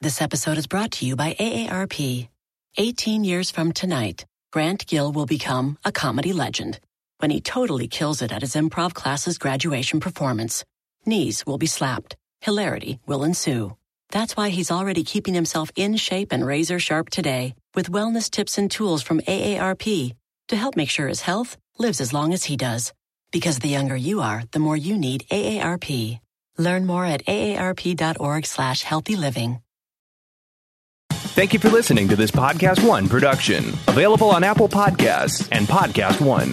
This episode is brought to you by AARP. 18 years from tonight, Grant Gill will become a comedy legend when he totally kills it at his improv class's graduation performance. Knees will be slapped. Hilarity will ensue. That's why he's already keeping himself in shape and razor sharp today with wellness tips and tools from AARP to help make sure his health lives as long as he does. Because the younger you are, the more you need AARP. Learn more at aarp.org/healthyliving. Thank you for listening to this Podcast One production. Available on Apple Podcasts and Podcast One.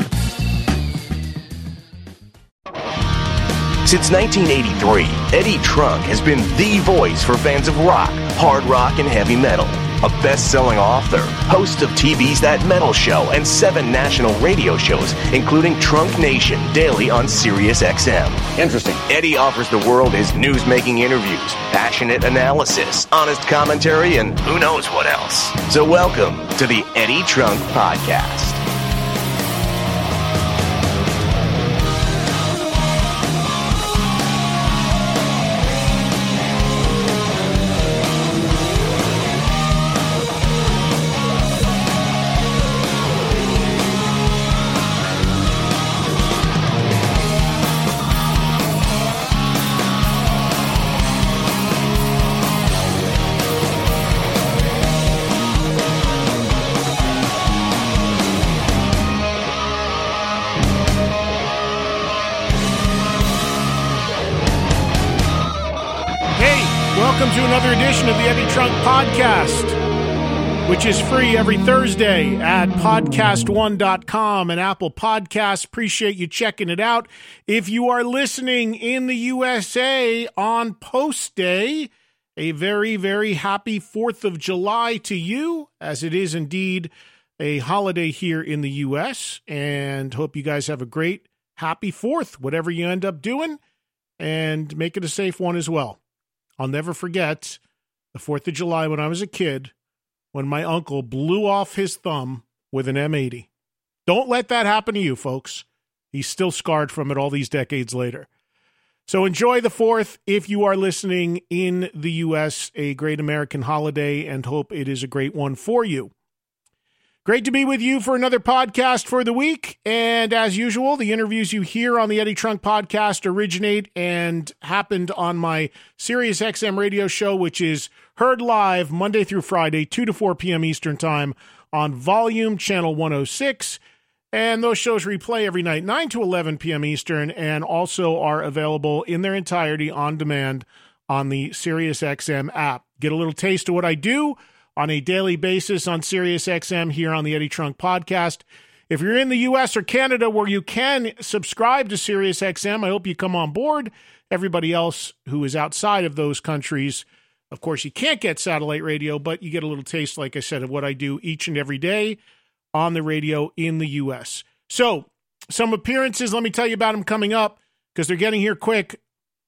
Since 1983, Eddie Trunk has been the voice for fans of rock, hard rock, and heavy metal. A best-selling author, host of TV's That Metal Show and 7 national radio shows, including Trunk Nation daily on Sirius XM. Interesting. Eddie offers the world his news-making interviews, passionate analysis, honest commentary, and who knows what else. So welcome to the Eddie Trunk Podcast. Welcome to another edition of the Eddie Trunk Podcast, which is free every Thursday at podcastone.com and Apple Podcasts. Appreciate you checking it out. If you are listening in the USA on Post Day, a very, very happy 4th of July to you, as it is indeed a holiday here in the U.S., and hope you guys have a great, happy 4th, whatever you end up doing, and make it a safe one as well. I'll never forget the 4th of July when I was a kid, when my uncle blew off his thumb with an M80. Don't let that happen to you, folks. He's still scarred from it all these decades later. So enjoy the 4th if you are listening in the U.S., a great American holiday, and hope it is a great one for you. Great to be with you for another podcast for the week. And as usual, the interviews you hear on the Eddie Trunk Podcast originate and happened on my Sirius XM radio show, which is heard live Monday through Friday, 2 to 4 p.m. Eastern Time on Volume Channel 106. And those shows replay every night, 9 to 11 p.m. Eastern, and also are available in their entirety on demand on the Sirius XM app. Get a little taste of what I do on a daily basis on Sirius XM here on the Eddie Trunk Podcast. If you're in the U.S. or Canada where you can subscribe to Sirius XM, I hope you come on board. Everybody else who is outside of those countries, of course, you can't get satellite radio, but you get a little taste, like I said, of what I do each and every day on the radio in the U.S. So, some appearances, let me tell you about them coming up, because they're getting here quick.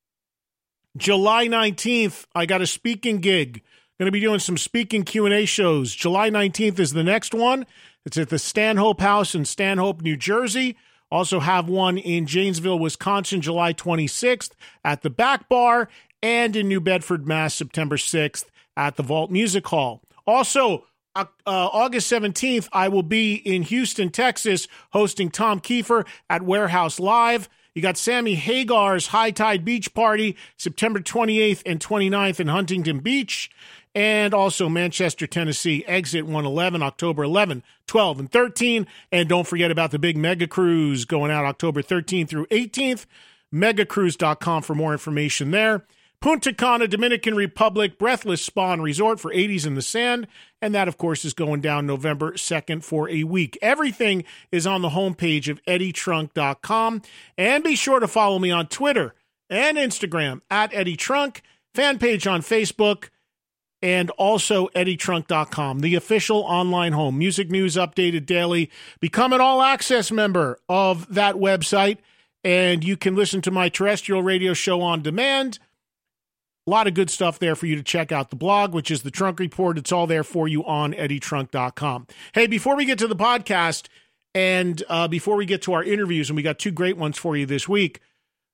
July 19th, I got a speaking gig. Going to be doing some speaking Q&A shows. July 19th is the next one. It's at the Stanhope House in Stanhope, New Jersey. Also have one in Janesville, Wisconsin, July 26th at the Back Bar, and in New Bedford, Mass, September 6th at the Vault Music Hall. Also, August 17th, I will be in Houston, Texas, hosting Tom Kiefer at Warehouse Live. You got Sammy Hagar's High Tide Beach Party, September 28th and 29th in Huntington Beach. And also Manchester, Tennessee, Exit 111, October 11, 12, and 13. And don't forget about the big mega cruise going out October 13th through 18th. Megacruise.com for more information there. Punta Cana, Dominican Republic, Breathless Spa and Resort for 80s in the Sand. And that, of course, is going down November 2nd for a week. Everything is on the homepage of eddietrunk.com. And be sure to follow me on Twitter and Instagram at Eddie Trunk, fan page on Facebook, and also eddietrunk.com, the official online home. Music news updated daily. Become an all-access member of that website, and you can listen to my terrestrial radio show on demand. A lot of good stuff there for you to check out. The blog, which is the Trunk Report, it's all there for you on eddietrunk.com. Hey, before we get to the podcast and before we get to our interviews, and we got 2 great ones for you this week,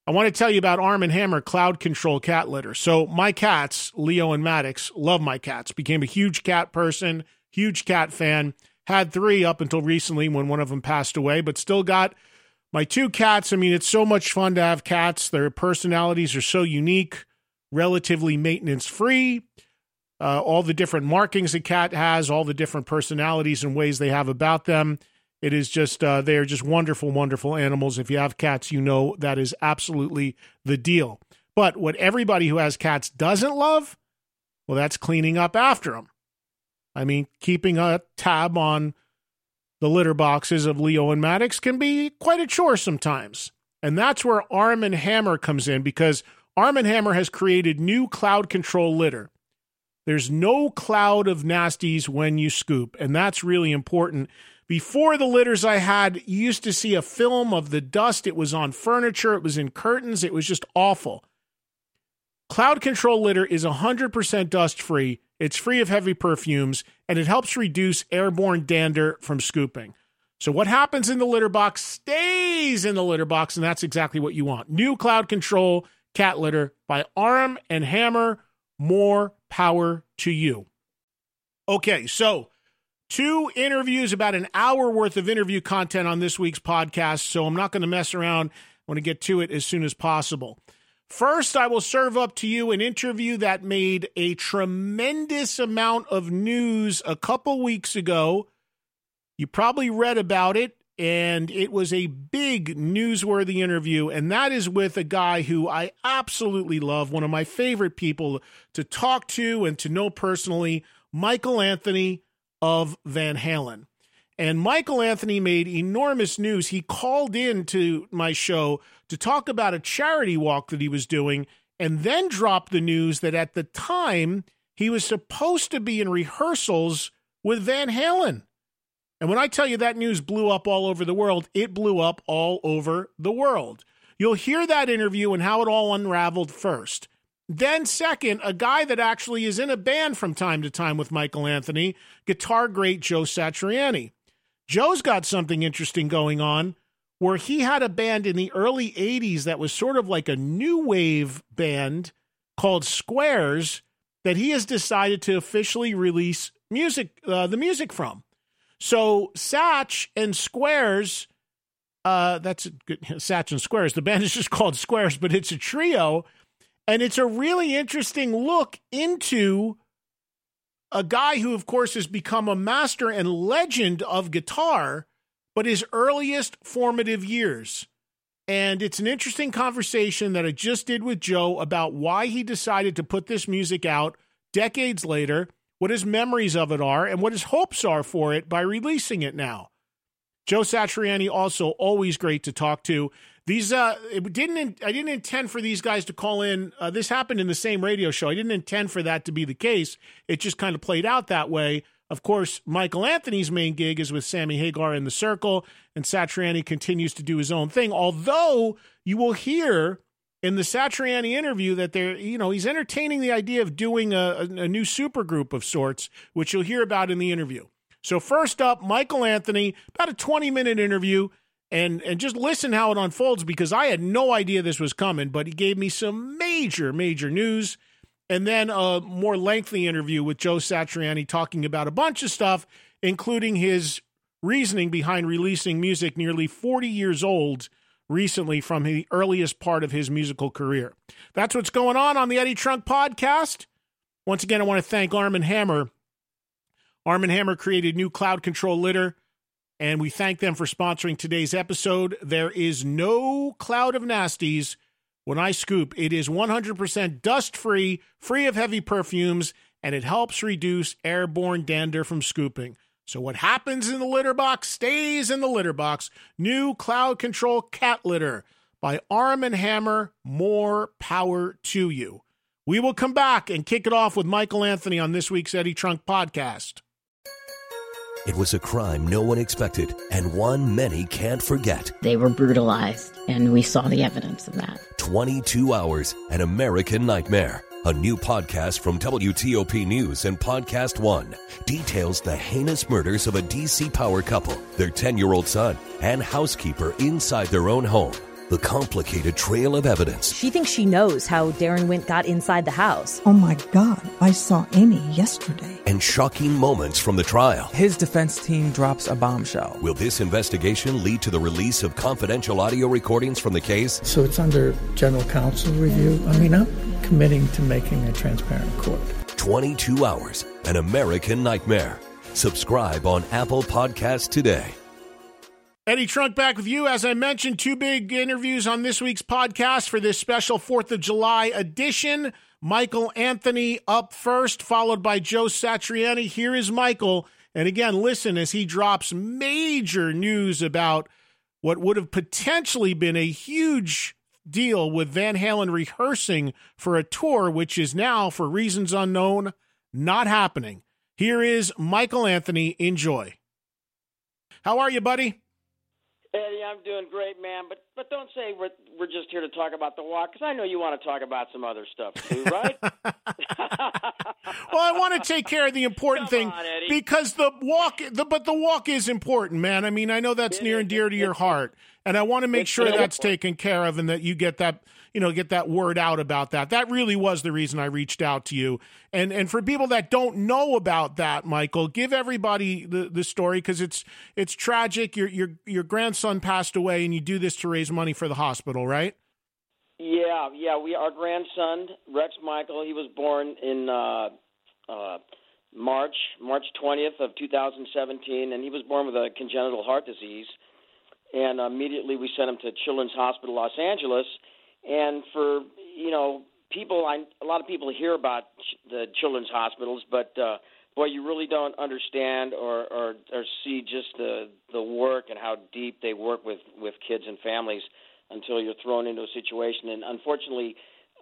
I want to tell you about Arm & Hammer Cloud Control Cat Litter. So my cats, Leo and Maddox, love my cats. Became a huge cat person, huge cat fan. Had 3 up until recently when one of them passed away, but still got my 2 cats. I mean, it's so much fun to have cats. Their personalities are so unique, relatively maintenance-free. All the different markings a cat has, all the different personalities and ways they have about them. It is just, they are just wonderful, wonderful animals. If you have cats, you know that is absolutely the deal. But what everybody who has cats doesn't love, well, that's cleaning up after them. I mean, keeping a tab on the litter boxes of Leo and Maddox can be quite a chore sometimes. And that's where Arm & Hammer comes in, because Arm & Hammer has created new cloud control litter. There's no cloud of nasties when you scoop, and that's really important. Before the litters I had, you used to see a film of the dust. It was on furniture. It was in curtains. It was just awful. Cloud Control Litter is 100% dust-free. It's free of heavy perfumes, and it helps reduce airborne dander from scooping. So what happens in the litter box stays in the litter box, and that's exactly what you want. New Cloud Control Cat Litter by Arm & Hammer. More power to you. Okay, so 2 interviews, about an hour worth of interview content on this week's podcast, so I'm not going to mess around. I want to get to it as soon as possible. First, I will serve up to you an interview that made a tremendous amount of news a couple weeks ago. You probably read about it, and it was a big newsworthy interview, and that is with a guy who I absolutely love, one of my favorite people to talk to and to know personally, Michael Anthony of Van Halen. And Michael Anthony made enormous news. He called in to my show to talk about a charity walk that he was doing, and then dropped the news that at the time he was supposed to be in rehearsals with Van Halen. And when I tell you that news blew up all over the world, it blew up all over the world. You'll hear that interview and how it all unraveled first. Then second, a guy that actually is in a band from time to time with Michael Anthony, guitar great Joe Satriani. Joe's got something interesting going on where he had a band in the early 80s that was sort of like a new wave band called Squares that he has decided to officially release the music from. So Satch and Squares, that's a good, Satch and Squares, the band is just called Squares, but it's a trio. And it's a really interesting look into a guy who, of course, has become a master and legend of guitar, but his earliest formative years. And it's an interesting conversation that I just did with Joe about why he decided to put this music out decades later, what his memories of it are, and what his hopes are for it by releasing it now. Joe Satriani, also always great to talk to. I didn't intend for these guys to call in. This happened in the same radio show. I didn't intend for that to be the case. It just kind of played out that way. Of course, Michael Anthony's main gig is with Sammy Hagar in The Circle, and Satriani continues to do his own thing. Although you will hear in the Satriani interview that he's entertaining the idea of doing a new supergroup of sorts, which you'll hear about in the interview. So first up, Michael Anthony, about a 20-minute interview, and just listen how it unfolds, because I had no idea this was coming, but he gave me some major, major news. And then a more lengthy interview with Joe Satriani talking about a bunch of stuff, including his reasoning behind releasing music nearly 40 years old recently from the earliest part of his musical career. That's what's going on the Eddie Trunk Podcast. Once again, I want to thank Arm & Hammer. Arm & Hammer created new cloud control litter, and we thank them for sponsoring today's episode. There is no cloud of nasties when I scoop. It is 100% dust-free, free of heavy perfumes, and it helps reduce airborne dander from scooping. So what happens in the litter box stays in the litter box. New Cloud Control Cat Litter by Arm & Hammer. More power to you. We will come back and kick it off with Michael Anthony on this week's Eddie Trunk Podcast. It was a crime no one expected, and one many can't forget. They were brutalized, and we saw the evidence of that. 22 Hours, an American Nightmare. A new podcast from WTOP News and Podcast One details the heinous murders of a D.C. power couple, their 10-year-old son, and housekeeper inside their own home. the complicated trail of evidence, She thinks she knows how Darren Wint got inside the house. Oh my God, I saw Amy yesterday. and shocking moments from the trial. His defense team drops a bombshell. Will this investigation lead to the release of confidential audio recordings from the case? So it's under general counsel review. I mean, I'm committing to making a transparent court. 22 Hours, An American Nightmare. Subscribe on Apple Podcasts today. Eddie Trunk back with you. As I mentioned, two big interviews on this week's podcast for this special 4th of July edition. Michael Anthony up first, followed by Joe Satriani. Here is Michael. And again, listen as he drops major news about what would have potentially been a huge deal with Van Halen rehearsing for a tour, which is now, for reasons unknown, not happening. Here is Michael Anthony. Enjoy. How are you, buddy? Eddie, I'm doing great, man. But don't say we're just here to talk about the walk, because I know you want to talk about some other stuff too, right? Well, I want to take care of the important thing because the walk is important, man. I mean, I know that's near and dear to your heart, and I want to make sure that's taken care of and that you get that, get that word out about that. That really was the reason I reached out to you. And for people that don't know about that, Michael, give everybody the story, because it's tragic. Your grandson passed away, and you do this to raise money for the hospital, right? Yeah. Our grandson, Rex Michael, he was born in March 20th of 2017, and he was born with a congenital heart disease. And immediately we sent him to Children's Hospital Los Angeles. And for people, a lot of people hear about the children's hospitals, but boy, you really don't understand or see just the work and how deep they work with kids and families until you're thrown into a situation. And unfortunately,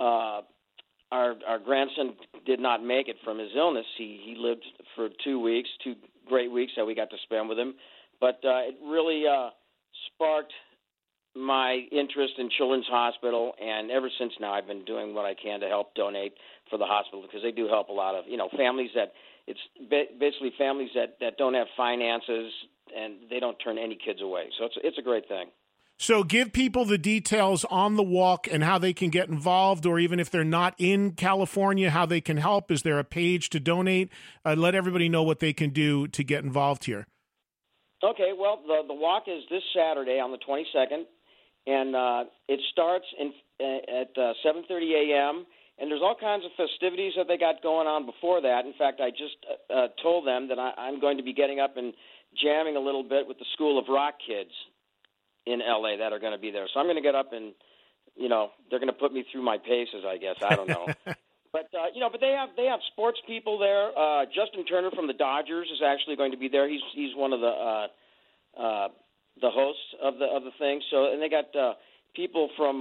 our grandson did not make it from his illness. He lived for 2 weeks, 2 great weeks that we got to spend with him. But it really sparked my interest in Children's Hospital, and ever since now I've been doing what I can to help donate for the hospital, because they do help a lot of families that it's basically families that don't have finances, and they don't turn any kids away. So it's a great thing. So give people the details on the walk and how they can get involved, or even if they're not in California, how they can help. Is there a page to donate? Let everybody know what they can do to get involved here. Okay, well, the walk is this Saturday on the 22nd. And it starts at 7:30 a.m., and there's all kinds of festivities that they got going on before that. In fact, I just told them that I'm going to be getting up and jamming a little bit with the School of Rock kids in L.A. that are going to be there. So I'm going to get up and, they're going to put me through my paces, I guess. I don't know. But they have sports people there. Justin Turner from the Dodgers is actually going to be there. He's one of the hosts of the thing. So, and they got people from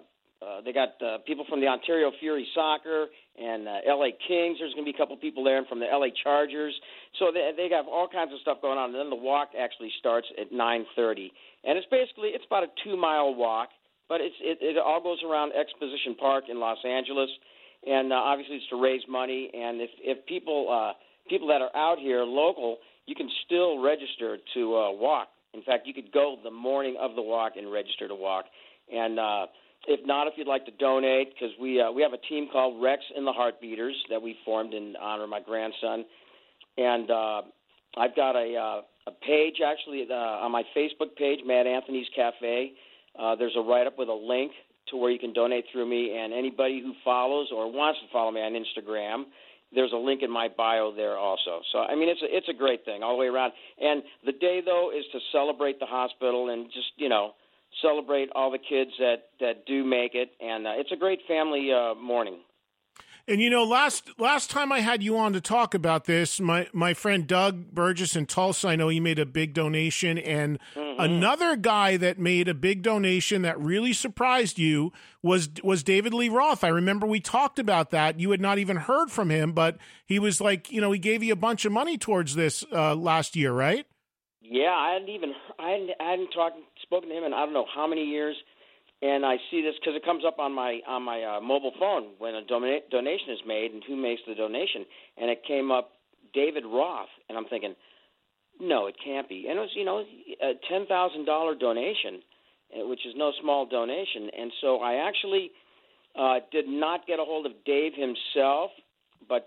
the Ontario Fury Soccer and LA Kings. There's going to be a couple people there, and from the LA Chargers. So they have all kinds of stuff going on. And then the walk actually starts at 9:30, and it's about a 2-mile walk, but it all goes around Exposition Park in Los Angeles, and obviously it's to raise money. And if people that are out here local, you can still register to walk. In fact, you could go the morning of the walk and register to walk. And if not, if you'd like to donate, because we have a team called Rex and the Heartbeaters that we formed in honor of my grandson. And I've got a page, actually, on my Facebook page, Mad Anthony's Cafe. There's a write-up with a link to where you can donate through me. And anybody who follows or wants to follow me on Instagram, there's a link in my bio there also. So, I mean, it's a great thing all the way around. And the day, though, is to celebrate the hospital and just, celebrate all the kids that do make it. And it's a great family morning. And, last time I had you on to talk about this, my friend Doug Burgess in Tulsa, I know he made a big donation. And another guy that made a big donation that really surprised you was David Lee Roth. I remember we talked about that. You had not even heard from him, but he was like, he gave you a bunch of money towards this last year, right? Yeah, I hadn't spoken to him in I don't know how many years. And I see this because it comes up on my mobile phone when a donation is made and who makes the donation. And it came up David Roth, and I'm thinking, no, it can't be. And it was, a $10,000 donation. which is no small donation. And so I actually did not get a hold of Dave himself, but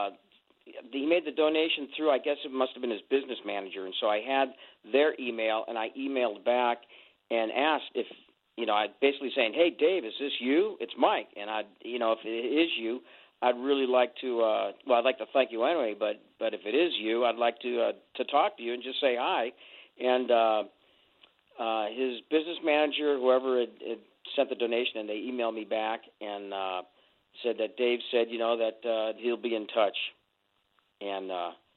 he made the donation through, I guess it must have been his business manager. And so I had their email, and I emailed back and asked if, I basically saying, hey, Dave, is this you? It's Mike. And if it is you, I'd really like to, I'd like to thank you anyway, but if it is you, I'd like to talk to you and just say hi. And his business manager, whoever had sent the donation, and they emailed me back and said that Dave said, that he'll be in touch. And,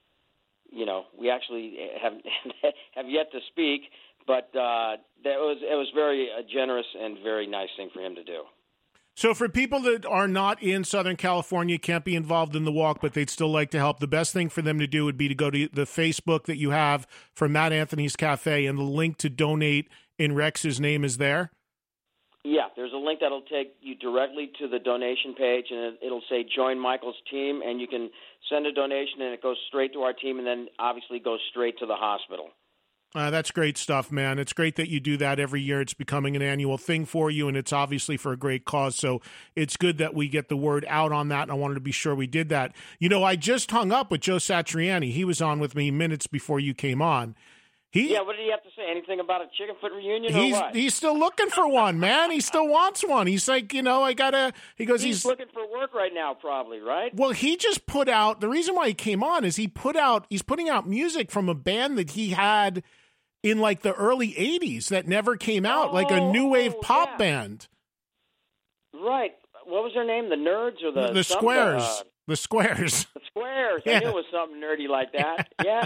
we actually have yet to speak, but it was very generous and very nice thing for him to do. So for people that are not in Southern California, can't be involved in the walk, but they'd still like to help, the best thing for them to do would be to go to the Facebook that you have for Matt Anthony's Cafe, and the link to donate in Rex's name is there? Yeah, there's a link that'll take you directly to the donation page, and it'll say join Michael's team, and you can send a donation, and it goes straight to our team, and then obviously goes straight to the hospital. That's great stuff, man. It's great that you do that every year. It's becoming an annual thing for you, and it's obviously for a great cause. So it's good that we get the word out on that, and I wanted to be sure we did that. I just hung up with Joe Satriani. He was on with me minutes before you came on. What did he have to say? Anything about a chicken foot reunion or what? He's still looking for one, man. He still wants one. He's like, he goes, he's looking for work right now, probably, right? Well, he just put out, the reason why he came on is he's putting out music from a band that he had in like the early 80s that never came out, like a new wave pop band. Right. What was their name? The Nerds or the Squares? The Squares. The Squares. Yeah. I knew it was something nerdy like that. Yeah.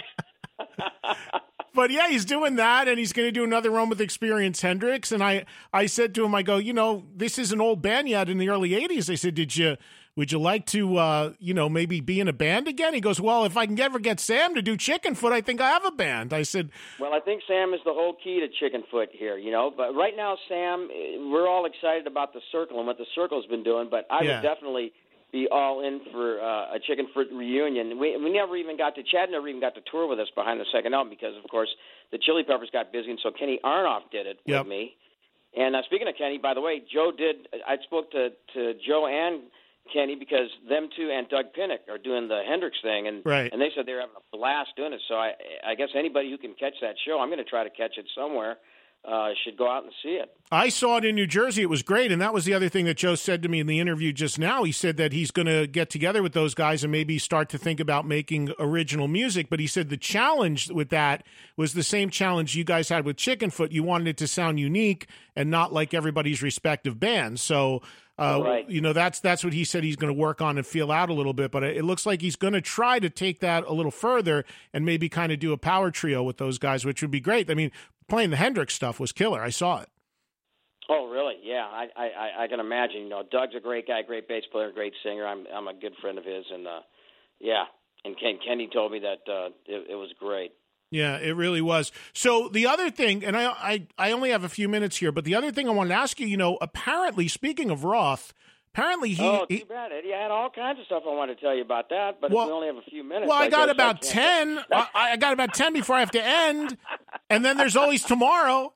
But yeah, he's doing that, and he's going to do another one with Experience Hendrix. And I said to him, I go, this is an old band you had in the early 80s. I said, would you like to, maybe be in a band again? He goes, well, if I can ever get Sam to do Chickenfoot, I think I have a band. I said, well, I think Sam is the whole key to Chickenfoot here, But right now, Sam, we're all excited about the Circle and what the Circle's been doing, but I would definitely be all in for a Chickenfoot reunion. We never even got to, Chad never even got to tour with us behind the second album because, of course, the Chili Peppers got busy, and so Kenny Aronoff did it with me. And speaking of Kenny, by the way, I spoke to Joe and Kenny because them two and Doug Pinnick are doing the Hendrix thing, and they said they were having a blast doing it. So I guess anybody who can catch that show, I'm going to try to catch it somewhere, should go out and see it. I saw it in New Jersey. It was great, and that was the other thing that Joe said to me in the interview just now. He said that he's going to get together with those guys and maybe start to think about making original music, but he said the challenge with that was the same challenge you guys had with Chickenfoot. You wanted it to sound unique and not like everybody's respective bands. So that's what he said he's going to work on and feel out a little bit, but it looks like he's going to try to take that a little further and maybe kind of do a power trio with those guys, which would be great. I mean, playing the Hendrix stuff was killer. I saw it. Oh, really? Yeah, I can imagine. Doug's a great guy, great bass player, great singer. I'm a good friend of his, and and Kenny told me that it was great. Yeah, it really was. So the other thing, and I only have a few minutes here, but the other thing I wanted to ask you, apparently, speaking of Roth, apparently too bad, Eddie. I had all kinds of stuff I wanted to tell you about that, but we only have a few minutes. Well, I got about 10. I got about 10 before I have to end, and then there's always tomorrow.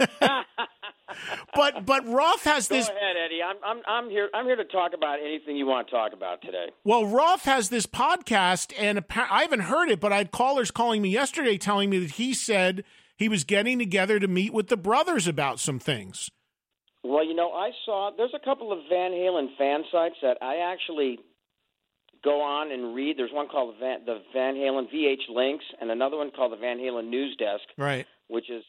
But Roth has this. Go ahead, Eddie. I'm here. I'm here to talk about anything you want to talk about today. Well, Roth has this podcast, and I haven't heard it, but I had callers calling me yesterday telling me that he said he was getting together to meet with the brothers about some things. Well, I saw there's a couple of Van Halen fan sites that I actually go on and read. There's one called the Van Halen VH Links, and another one called the Van Halen News Desk. Right. Which is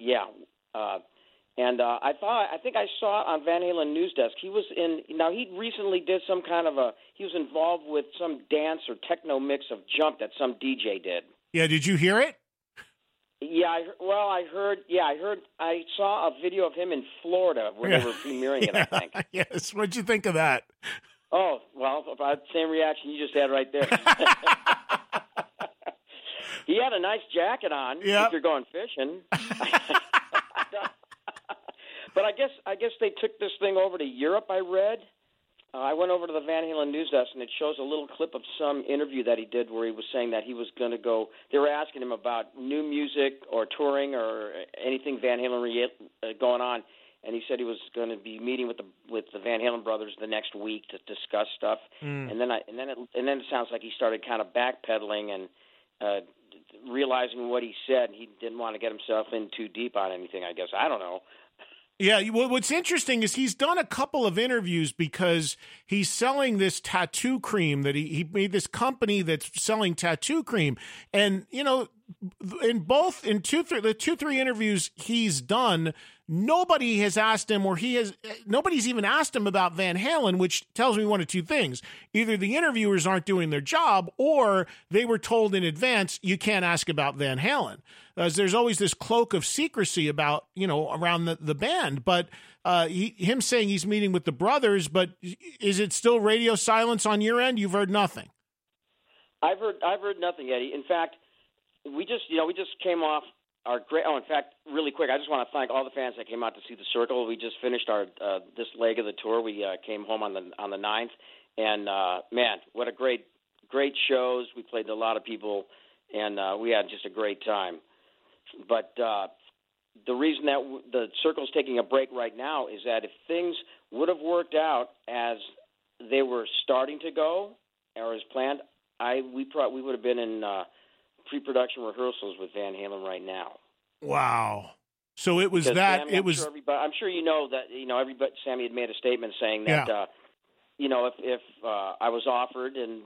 and I think I saw it on Van Halen News Desk. He was he recently did some kind of he was involved with some dance or techno mix of Jump that some DJ did. Yeah, did you hear it? Yeah, I saw a video of him in Florida when they were premiering it, I think. Yes, what'd you think of that? Oh, well, same reaction you just had right there. He had a nice jacket on if you're going fishing. But I guess they took this thing over to Europe, I read. I went over to the Van Halen news desk, and it shows a little clip of some interview that he did where he was saying that he was going to go. They were asking him about new music or touring or anything Van Halen going on, and he said he was going to be meeting with the Van Halen brothers the next week to discuss stuff. And then it sounds like he started kind of backpedaling and realizing what he said. He didn't want to get himself in too deep on anything, I guess. I don't know. Yeah, what's interesting is he's done a couple of interviews because he's selling this tattoo cream that he made this company that's selling tattoo cream. And, you know, the 2-3 interviews he's done, nobody has asked him nobody's even asked him about Van Halen, which tells me one of two things. Either the interviewers aren't doing their job or they were told in advance, you can't ask about Van Halen. There's always this cloak of secrecy about, you know, around the band, but him saying he's meeting with the brothers, but is it still radio silence on your end? You've heard nothing. I've heard nothing, Eddie. In fact, we just came off our great. Oh, in fact, really quick, I just want to thank all the fans that came out to see the Circle. We just finished our this leg of the tour. We came home on the 9th, and man, what a great shows. We played to a lot of people, and we had just a great time. But the reason that the Circle's taking a break right now is that if things would have worked out as they were starting to go or as planned, we would have been in pre-production rehearsals with Van Halen right now. Wow! So it was that Sammy, I'm sure you know that everybody. Sammy had made a statement saying that if I was offered and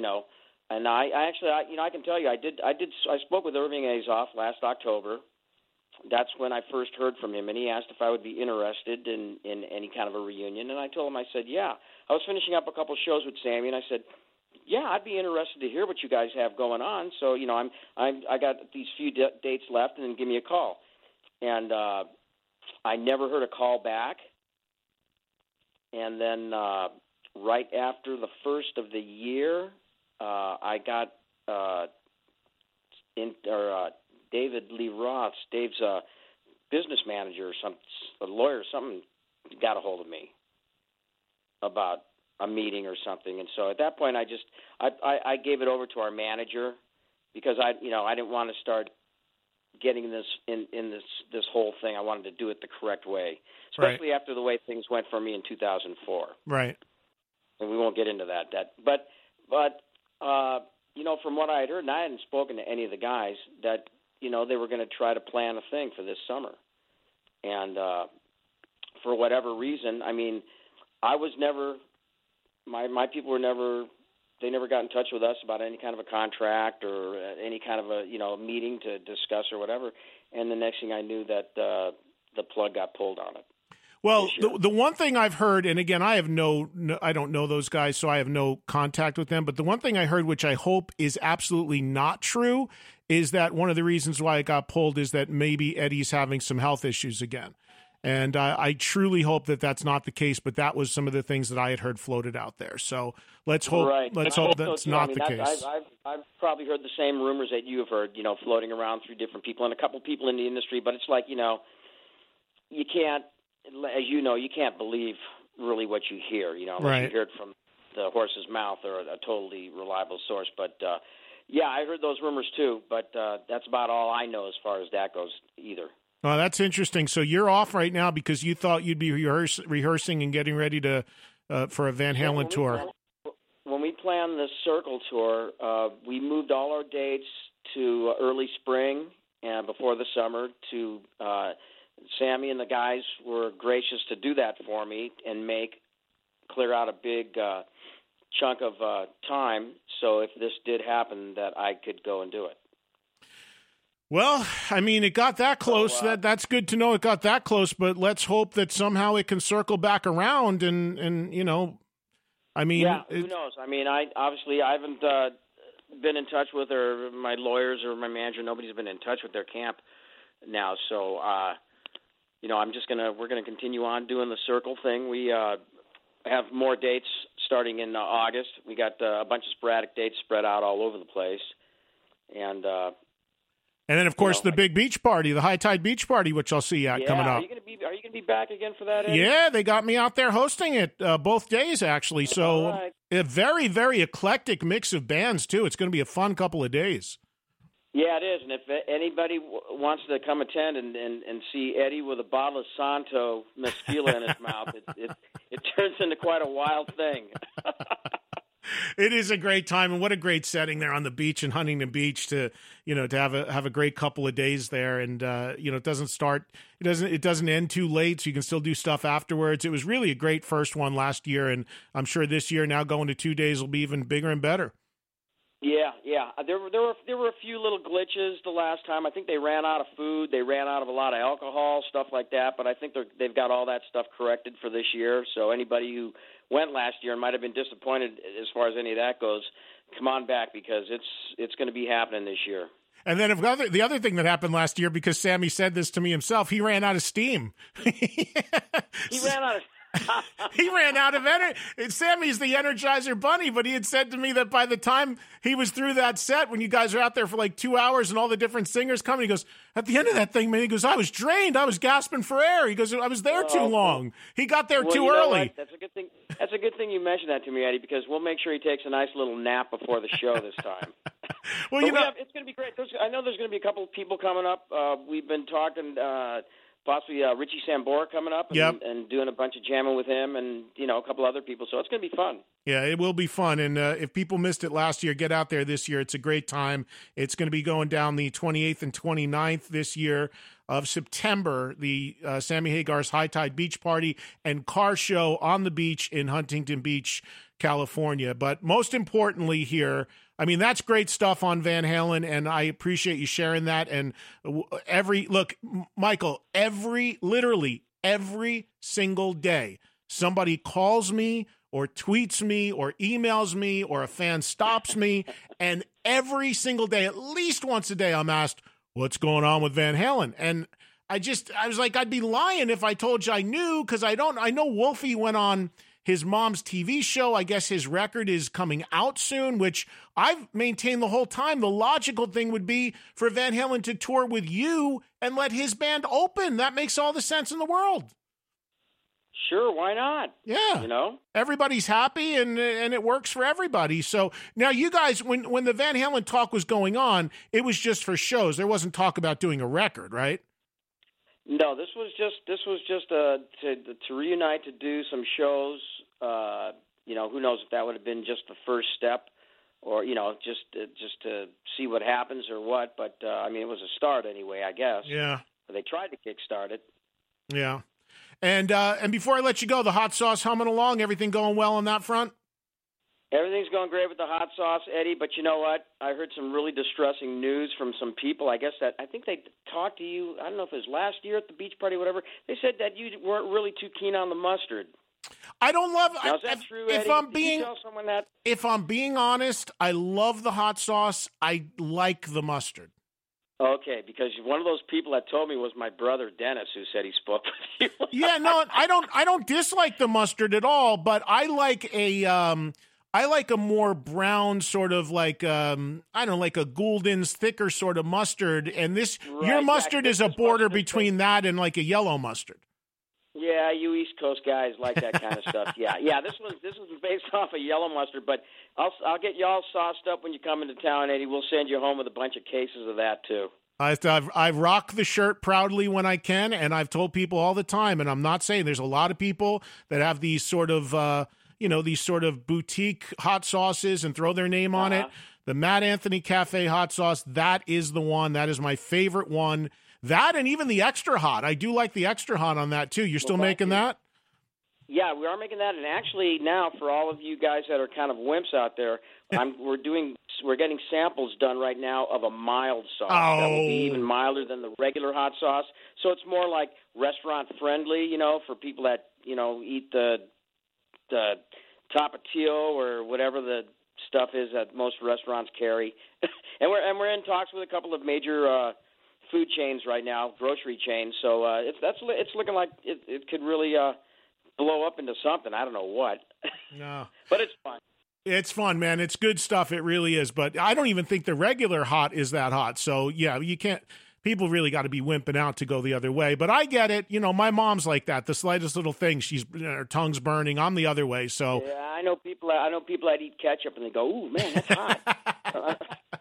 I can tell you I spoke with Irving Azoff last October. That's when I first heard from him, and he asked if I would be interested in any kind of a reunion, and I told him, I said, yeah. I was finishing up a couple shows with Sammy, and I said, yeah, I'd be interested to hear what you guys have going on. So, I got these few dates left, and then give me a call. And I never heard a call back. And then right after the first of the year, I got David Lee Roth, Dave's business manager, a lawyer, something got a hold of me about a meeting or something. And so at that point, I gave it over to our manager because I didn't want to start getting this in this whole thing. I wanted to do it the correct way, especially after the way things went for me in 2004. Right. And we won't get into that. But from what I had heard, and I hadn't spoken to any of the guys, that they were going to try to plan a thing for this summer. And for whatever reason, I was never. My people were never. They never got in touch with us about any kind of a contract or any kind of a meeting to discuss or whatever. And the next thing I knew, that the plug got pulled on it. Well, the one thing I've heard, and again, I don't know those guys, so I have no contact with them. But the one thing I heard, which I hope is absolutely not true, is that one of the reasons why it got pulled is that maybe Eddie's having some health issues again. And I truly hope that that's not the case, but that was some of the things that I had heard floated out there. So let's hope that's not the case. I've probably heard the same rumors that you have heard, floating around through different people and a couple people in the industry. But it's like, you can't, as you can't believe really what you hear, unless you hear it from the horse's mouth or a totally reliable source. But, yeah, I heard those rumors too, but that's about all I know as far as that goes either. Well, that's interesting. So you're off right now because you thought you'd be rehearsing and getting ready to for a Van Halen tour. When we planned the Circle tour, we moved all our dates to early spring and before the summer. To Sammy and the guys were gracious to do that for me and clear out a big chunk of time. So if this did happen, that I could go and do it. Well, it got that close. That's good to know it got that close, but let's hope that somehow it can circle back around and who knows? I haven't been in touch with my lawyers or my manager. Nobody's been in touch with their camp now. So, we're going to continue on doing the Circle thing. We have more dates starting in August. We got a bunch of sporadic dates spread out all over the place. And, And then, of course, the big beach party, the High Tide Beach Party, which I'll see you at coming up. Are you going to be back again for that, Eddie? Yeah, they got me out there hosting it both days, actually. So a very, very eclectic mix of bands, too. It's going to be a fun couple of days. Yeah, it is. And if anybody wants to come attend and see Eddie with a bottle of Santo Mezquila in his mouth, it turns into quite a wild thing. It is a great time, and what a great setting there on the beach in Huntington Beach to have a great couple of days there. And it doesn't end too late, so you can still do stuff afterwards. It was really a great first one last year, and I'm sure this year, now going to 2 days, will be even bigger and better. Yeah. There were a few little glitches the last time. I think they ran out of food, they ran out of a lot of alcohol, stuff like that. But I think they've got all that stuff corrected for this year. So anybody who went last year and might have been disappointed as far as any of that goes, come on back, because it's going to be happening this year. And then the other thing that happened last year, because Sammy said this to me himself, he ran out of steam. He ran out of He ran out of energy. Sammy's the Energizer Bunny, but he had said to me that by the time he was through that set, when you guys are out there for like 2 hours and all the different singers come, he goes, at the end of that thing, man, he goes, I was drained. I was gasping for air. He goes, I was there too long. He got there too early. That's a good thing. That's a good thing you mentioned that to me, Eddie, because we'll make sure he takes a nice little nap before the show this time. Well, it's going to be great. I know there's going to be a couple of people coming up. We've been talking possibly Richie Sambora coming up and doing a bunch of jamming with him and, a couple other people. So it's going to be fun. Yeah, it will be fun. And if people missed it last year, get out there this year. It's a great time. It's going to be going down the 28th and 29th this year of September, the Sammy Hagar's High Tide Beach Party and car show on the beach in Huntington Beach, California. But most importantly here, I mean, that's great stuff on Van Halen, and I appreciate you sharing that. And Michael, literally every single day, somebody calls me or tweets me or emails me or a fan stops me, and every single day, at least once a day, I'm asked, what's going on with Van Halen? And I was like, I'd be lying if I told you I knew, because I don't. I know Wolfie went on his mom's TV show. I guess his record is coming out soon, which I've maintained the whole time. The logical thing would be for Van Halen to tour with you and let his band open. That makes all the sense in the world. Sure, why not? Yeah. Everybody's happy and it works for everybody. So now you guys, when the Van Halen talk was going on, it was just for shows. There wasn't talk about doing a record, right? No, this was just to reunite, to do some shows. Who knows if that would have been just the first step, or just to see what happens or what. But it was a start anyway, I guess. Yeah. They tried to kickstart it. Yeah. And before I let you go, the hot sauce humming along. Everything going well on that front? Everything's going great with the hot sauce, Eddie, but you know what? I heard some really distressing news from some people. I think they talked to you, I don't know if it was last year at the beach party or whatever. They said that you weren't really too keen on the mustard. I don't love now, is that true, Eddie? Did you tell someone that? If I'm being honest, I love the hot sauce. I like the mustard. Okay, because one of those people that told me was my brother Dennis, who said he spoke with you. Yeah, no, I don't dislike the mustard at all, but I like a more brown sort of like like a Gulden's thicker sort of mustard, and your mustard is a border between that and like a yellow mustard. Yeah, you East Coast guys like that kind of stuff. Yeah. This was based off of yellow mustard, but I'll get you all sauced up when you come into town, Eddie. We'll send you home with a bunch of cases of that too. I rock the shirt proudly when I can, and I've told people all the time, and I'm not saying there's a lot of people that have these sort of these sort of boutique hot sauces and throw their name on it. The Matt Anthony Cafe hot sauce, that is the one. That is my favorite one. That and even the extra hot. I do like the extra hot on that too. You're still making that? Yeah, we are making that. And actually now, for all of you guys that are kind of wimps out there, we're getting samples done right now of a mild sauce that will be even milder than the regular hot sauce. So it's more like restaurant friendly, for people that eat the Tapatio or whatever the stuff is that most restaurants carry. and we're in talks with a couple of major food chains right now, grocery chains. So it's looking like it could really blow up into something. I don't know what. No, but it's fun. It's fun, man. It's good stuff. It really is. But I don't even think the regular hot is that hot. So, yeah, you can't. People really got to be wimping out to go the other way. But I get it. You know, my mom's like that. The slightest little thing, her tongue's burning. I'm the other way. So yeah, I know people that eat ketchup and they go, "Ooh, man, that's hot."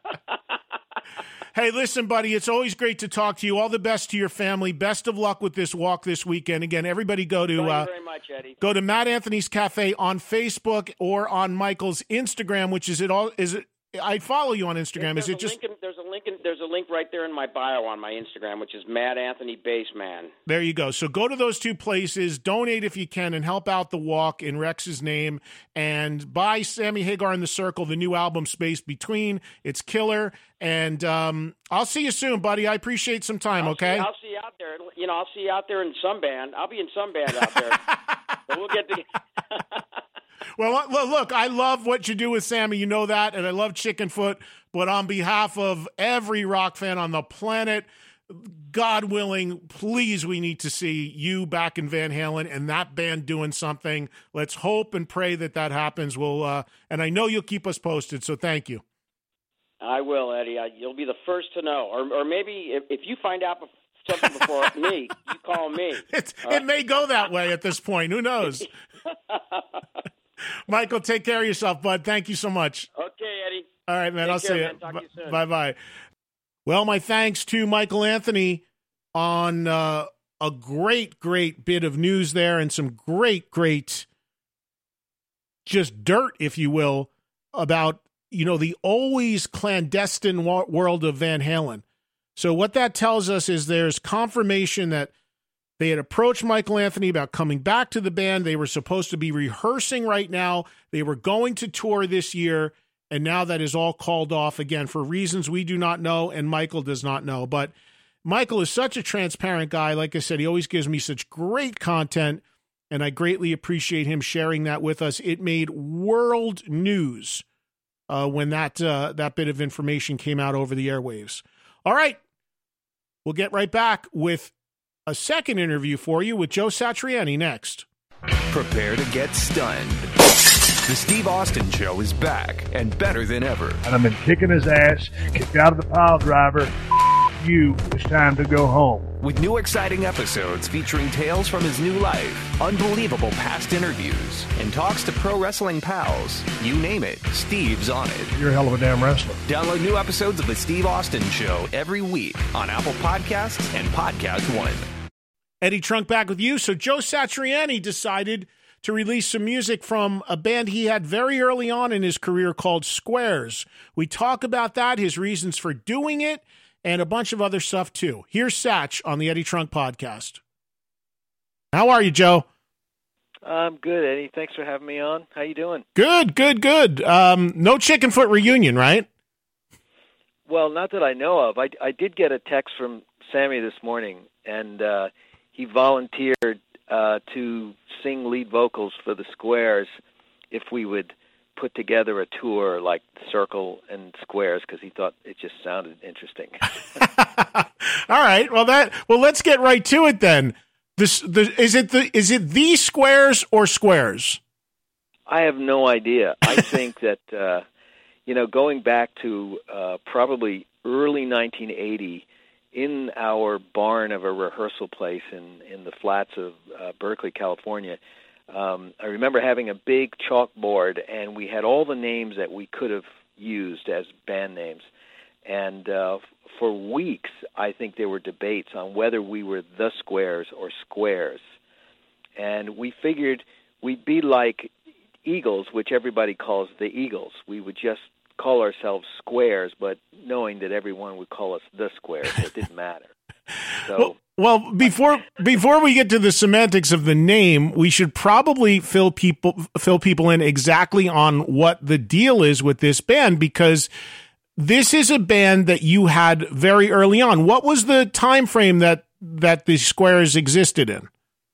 Hey, listen, buddy, it's always great to talk to you. All the best to your family. Best of luck with this walk this weekend. Again, everybody go to Thank you very much, Eddie. Go to Matt Anthony's Cafe on Facebook or on Michael's Instagram, which is it? I follow you on Instagram. Is it just? There's a link right there in my bio on my Instagram, which is Matt Anthony Baseman. There you go. So go to those two places, donate if you can, and help out the walk in Rex's name. And buy Sammy Hagar and the Circle, the new album Space Between. It's killer. And I'll see you soon, buddy. I appreciate some time. Okay. I'll see you out there. You know, I'll see you out there in some band. I'll be in some band out there. So we'll get to. Well, look, I love what you do with Sammy. You know that, and I love Chickenfoot. But on behalf of every rock fan on the planet, God willing, please, we need to see you back in Van Halen and that band doing something. Let's hope and pray that happens. And I know you'll keep us posted, so thank you. I will, Eddie. You'll be the first to know. Or maybe if you find out something before me, you call me. It may go that way at this point. Who knows? Michael, take care of yourself, bud. Thank you so much. Okay, Eddie. All right, man. I'll see you. Talk to you soon. Bye-bye. Well, my thanks to Michael Anthony on a great bit of news there and some great just dirt, if you will, about, the always clandestine world of Van Halen. So what that tells us is there's confirmation that they had approached Michael Anthony about coming back to the band. They were supposed to be rehearsing right now. They were going to tour this year, and now that is all called off again for reasons we do not know and Michael does not know. But Michael is such a transparent guy. Like I said, he always gives me such great content, and I greatly appreciate him sharing that with us. It made world news when that bit of information came out over the airwaves. All right, we'll get right back with a second interview for you with Joe Satriani next. Prepare to get stunned. The Steve Austin Show is back and better than ever. And I've been kicking his ass, kicked out of the pile driver. You, it's time to go home. With new exciting episodes featuring tales from his new life, unbelievable past interviews, and talks to pro wrestling pals. You name it, Steve's on it. You're a hell of a damn wrestler. Download new episodes of The Steve Austin Show every week on Apple Podcasts and Podcast One. Eddie Trunk back with you. So Joe Satriani decided to release some music from a band he had very early on in his career called Squares. We talk about that, his reasons for doing it, and a bunch of other stuff too. Here's Satch on the Eddie Trunk Podcast. How are you, Joe? I'm good, Eddie. Thanks for having me on. How you doing? Good. No Chickenfoot reunion, right? Well, not that I know of. I did get a text from Sammy this morning, and he volunteered to sing lead vocals for the Squares if we would put together a tour like Circle and Squares, because he thought it just sounded interesting. All right. Well, let's get right to it then. Is it the Squares or Squares? I have no idea. I think that going back to probably early 1980, in our barn of a rehearsal place in the flats of Berkeley, California, I remember having a big chalkboard, and we had all the names that we could have used as band names. And for weeks, I think there were debates on whether we were the Squares or Squares. And we figured we'd be like Eagles, which everybody calls the Eagles. We would just call ourselves Squares, but knowing that everyone would call us the Squares, so it didn't matter. So, well, before we get to the semantics of the name, we should probably fill people in exactly on what the deal is with this band, because this is a band that you had very early on. What was the time frame that the Squares existed in?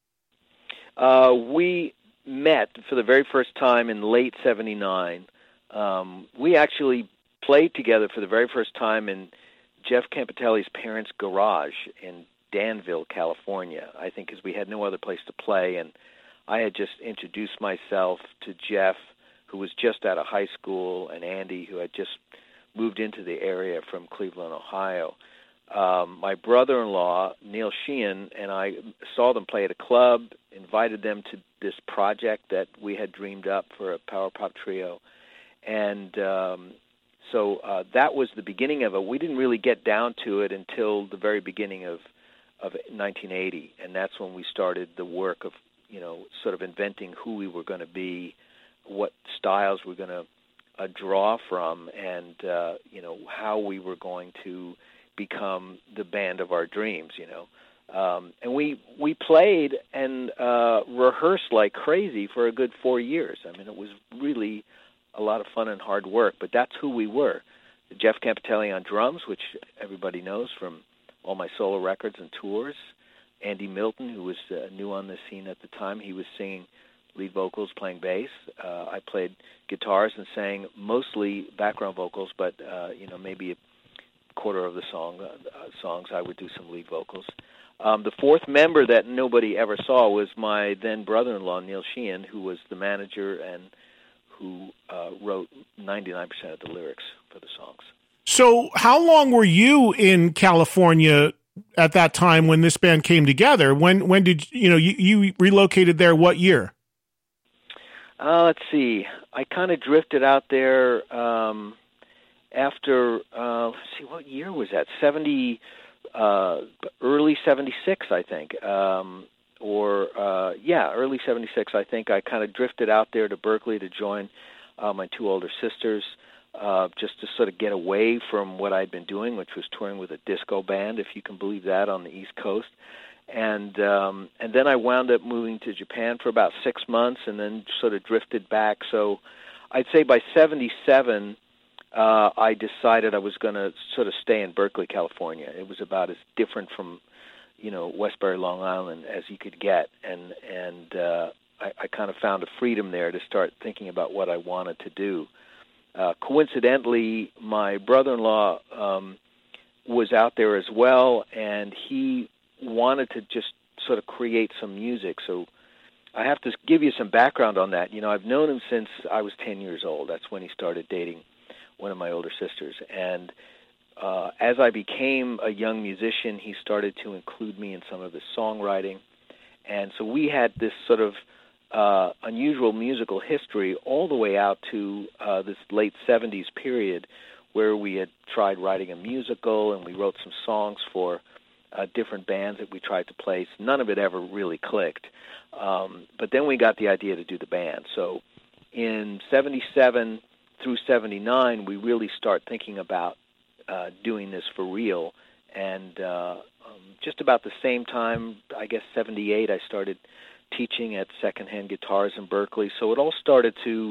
We met for the very first time in late '79. We actually played together for the very first time in Jeff Campitelli's parents' garage in Danville, California, I think, because we had no other place to play, and I had just introduced myself to Jeff who was just out of high school, and Andy, who had just moved into the area from Cleveland, Ohio. My brother-in-law, Neil Sheehan, and I saw them play at a club, invited them to this project that we had dreamed up for a power pop trio. And so that was the beginning of it. We didn't really get down to it until the very beginning of 1980, and that's when we started the work of, sort of inventing who we were going to be, what styles we're going to draw from, and, how we were going to become the band of our dreams, And we played and rehearsed like crazy for a good 4 years. I mean, it was really a lot of fun and hard work, but that's who we were. Jeff Campitelli on drums, which everybody knows from all my solo records and tours. Andy Milton, who was new on the scene at the time, he was singing lead vocals, playing bass. I played guitars and sang mostly background vocals, but maybe a quarter of the songs I would do some lead vocals. The fourth member that nobody ever saw was my then brother-in-law, Neil Sheehan, who was the manager and who wrote 99% of the lyrics for the songs. So how long were you in California at that time when this band came together? When did you relocated there? What year? Let's see. I kind of drifted out there after, what year was that? Early 76, I think. Early 76, I think. I kind of drifted out there to Berkeley to join my two older sisters, just to sort of get away from what I'd been doing, which was touring with a disco band, if you can believe that, on the East Coast. And then I wound up moving to Japan for about 6 months and then sort of drifted back. So I'd say by 77, I decided I was going to sort of stay in Berkeley, California. It was about as different from, Westbury, Long Island as you could get. And I kind of found a freedom there to start thinking about what I wanted to do. Coincidentally, my brother-in-law was out there as well, and he wanted to just sort of create some music. So I have to give you some background on that. I've known him since I was 10 years old. That's when he started dating one of my older sisters. And as I became a young musician, he started to include me in some of his songwriting. And so we had this sort of unusual musical history all the way out to this late 70s period where we had tried writing a musical and we wrote some songs for different bands that we tried to place. None of it ever really clicked. But then we got the idea to do the band. So in 77 through 79, we really start thinking about doing this for real. And just about the same time, I guess 78, I started teaching at Secondhand Guitars in Berkeley. So it all started to,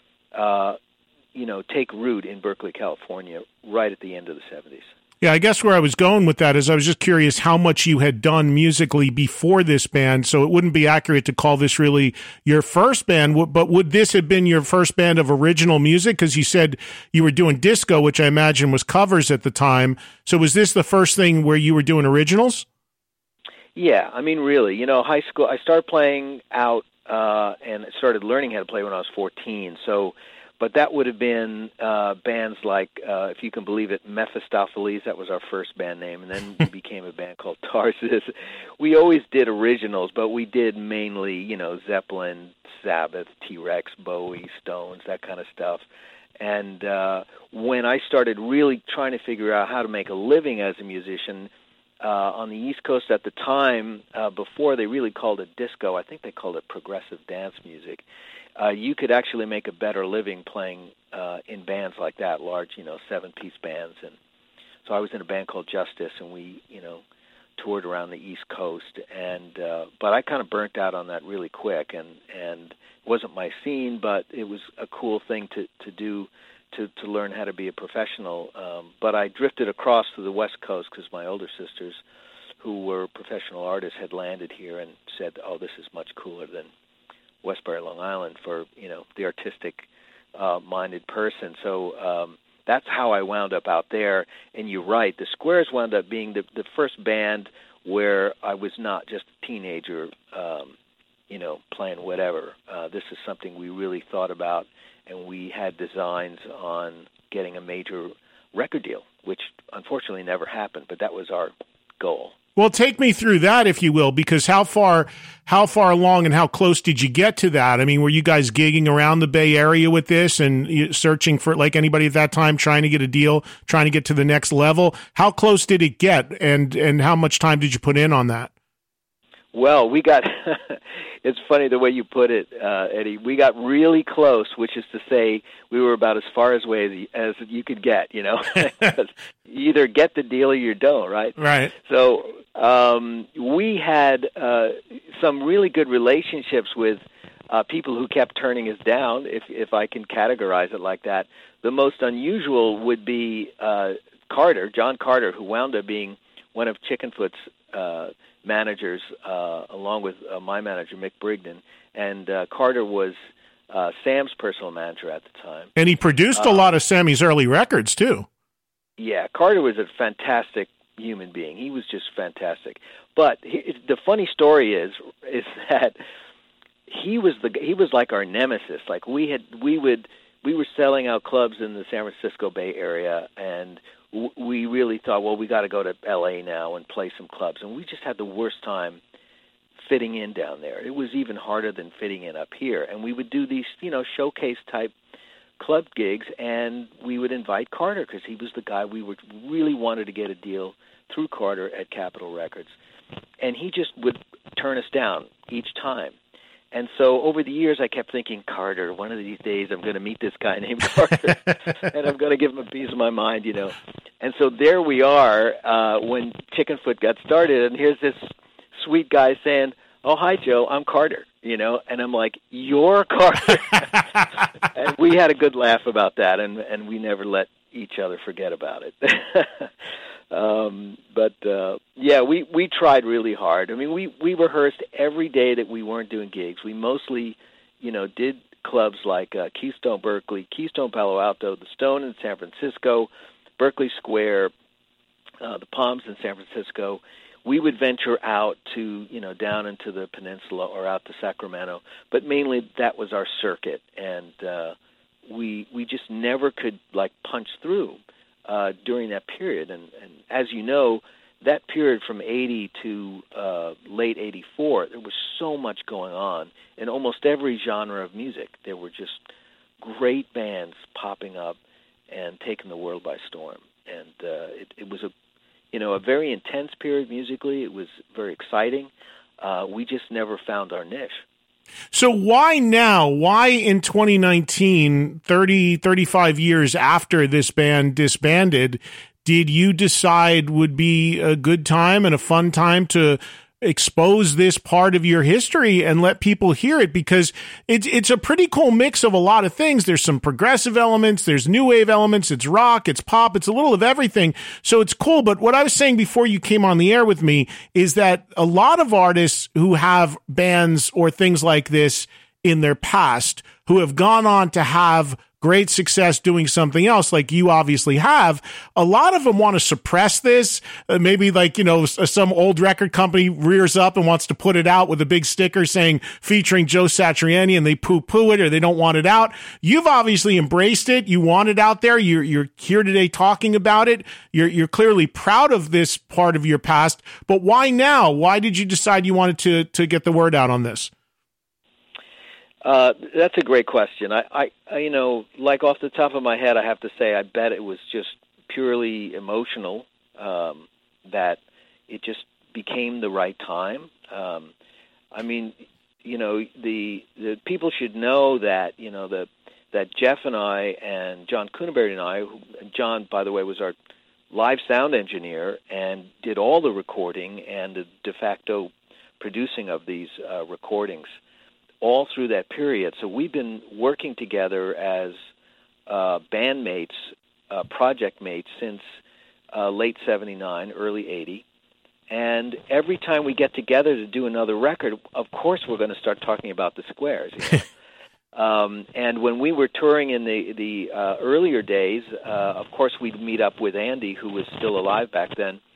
take root in Berkeley, California, right at the end of the 70s. Yeah, I guess where I was going with that is I was just curious how much you had done musically before this band, so it wouldn't be accurate to call this really your first band, but would this have been your first band of original music? Because you said you were doing disco, which I imagine was covers at the time. So was this the first thing where you were doing originals? Yeah, I mean, really. High school, I started playing out and started learning how to play when I was 14, but that would have been bands like, if you can believe it, Mephistopheles. That was our first band name, and then we became a band called Tarsus. We always did originals, but we did mainly, Zeppelin, Sabbath, T-Rex, Bowie, Stones, that kind of stuff. And when I started really trying to figure out how to make a living as a musician, on the East Coast at the time, before they really called it disco, I think they called it progressive dance music. You could actually make a better living playing in bands like that, large, 7-piece bands. And so I was in a band called Justice, and we, toured around the East Coast. And but I kind of burnt out on that really quick, and it wasn't my scene, but it was a cool thing to do, to learn how to be a professional. But I drifted across to the West Coast because my older sisters, who were professional artists, had landed here and said, "Oh, this is much cooler than Westbury, Long Island," for the artistic minded person. So that's how I wound up out there. And you're right, the Squares wound up being the first band where I was not just a teenager, playing whatever. This is something we really thought about and we had designs on getting a major record deal, which unfortunately never happened, but that was our goal. Well, take me through that, if you will, because how far along and how close did you get to that? I mean, were you guys gigging around the Bay Area with this and searching for, like anybody at that time, trying to get a deal, trying to get to the next level? How close did it get, and how much time did you put in on that? Well, we got it's funny the way you put it, Eddie. We got really close, which is to say we were about as far away as you could get, you either get the deal or you don't, right? Right. So we had some really good relationships with people who kept turning us down, if I can categorize it like that. The most unusual would be John Carter, who wound up being one of Chickenfoot's managers, along with my manager, Mick Brigden. And Carter was Sam's personal manager at the time. And he produced a lot of Sammy's early records, too. Yeah, Carter was a fantastic human being. He was just fantastic. But the funny story is that he was like our nemesis. Like we were selling out clubs in the San Francisco Bay Area, and we really thought, well, we got to go to L.A. now and play some clubs. And we just had the worst time fitting in down there. It was even harder than fitting in up here. And we would do these, showcase-type club gigs, and we would invite Carter because he was the guy we really wanted to get a deal through Carter at Capitol Records. And he just would turn us down each time. And so over the years, I kept thinking, Carter, one of these days I'm going to meet this guy named Carter, and I'm going to give him a piece of my mind, And so there we are when Chickenfoot got started, and here's this sweet guy saying, oh, hi, Joe, I'm Carter, And I'm like, you're Carter? And we had a good laugh about that, and we never let each other forget about it. We tried really hard. I mean, we rehearsed every day that we weren't doing gigs. We mostly, did clubs like Keystone Berkeley, Keystone Palo Alto, the Stone in San Francisco, Berkeley Square, the Palms in San Francisco. We would venture out to, down into the peninsula or out to Sacramento, but mainly that was our circuit, and we just never could punch through during that period. And as you know, that period from 80 to late 84, there was so much going on in almost every genre of music. There were just great bands popping up and taking the world by storm. And it was a very intense period musically. It was very exciting. We just never found our niche. So why now? Why in 2019, 35 years after this band disbanded, did you decide would be a good time and a fun time to expose this part of your history and let people hear it? Because it's a pretty cool mix of a lot of things. There's some progressive elements, there's new wave elements, it's rock, it's pop, it's a little of everything. So it's cool. But what I was saying before you came on the air with me is that a lot of artists who have bands or things like this in their past, who have gone on to have great success doing something else, like you obviously have, a lot of them want to suppress this. Maybe some old record company rears up and wants to put it out with a big sticker saying featuring Joe Satriani, and they poo-poo it or they don't want it out. You've obviously embraced it. You want it out there. You're here today talking about it. You're clearly proud of this part of your past. But why now? Why did you decide you wanted to get the word out on this? That's a great question. I off the top of my head, I have to say, I bet it was just purely emotional, that it just became the right time. The people should know that, that Jeff and I and John Kunenberg and I, John, by the way, was our live sound engineer and did all the recording and the de facto producing of these recordings all through that period. So we've been working together as bandmates, project mates since late 79, early 80. And every time we get together to do another record, of course we're going to start talking about the Squares. And when we were touring in the earlier days, of course we'd meet up with Andy, who was still alive back then,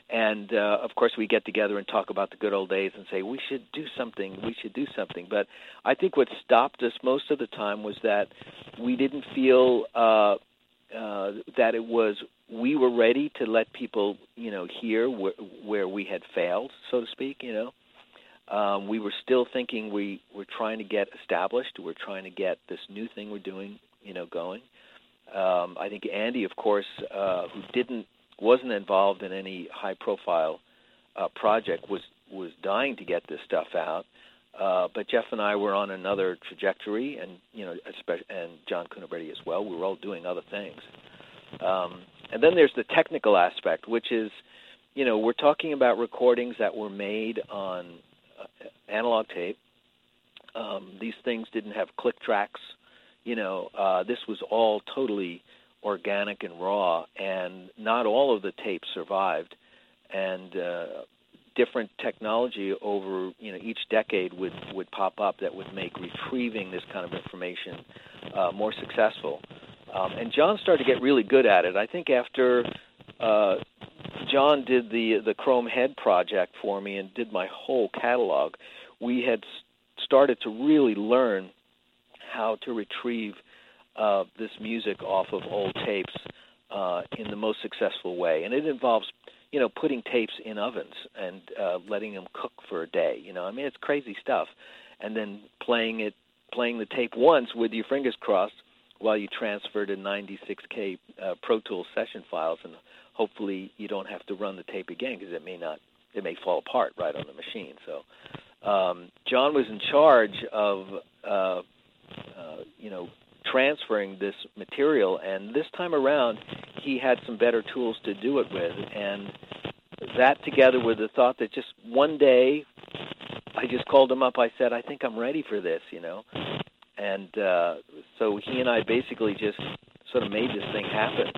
And, of course, we get together and talk about the good old days and say, we should do something. But I think what stopped us most of the time was that we didn't feel that we were ready to let people, hear where we had failed, so to speak, We were still thinking we were trying to get established. We're trying to get this new thing we're doing, going. I think Andy, of course, who wasn't involved in any high-profile project, was dying to get this stuff out. But Jeff and I were on another trajectory, and and John Cunabredi as well. We were all doing other things. And then there's the technical aspect, which is, we're talking about recordings that were made on analog tape. These things didn't have click tracks. This was all totally organic and raw, and not all of the tapes survived. And different technology over each decade would pop up that would make retrieving this kind of information more successful. And John started to get really good at it. I think after John did the Chrome Head project for me and did my whole catalog, we had started to really learn how to retrieve this music off of old tapes in the most successful way. And it involves, putting tapes in ovens and letting them cook for a day. It's crazy stuff. And then playing the tape once with your fingers crossed while you transfer to 96K Pro Tools session files, and hopefully you don't have to run the tape again because it may fall apart right on the machine. So John was in charge of transferring this material, and this time around he had some better tools to do it with, and that together with the thought that just one day I just called him up, I said, I think I'm ready for this, and so he and I basically just sort of made this thing happen.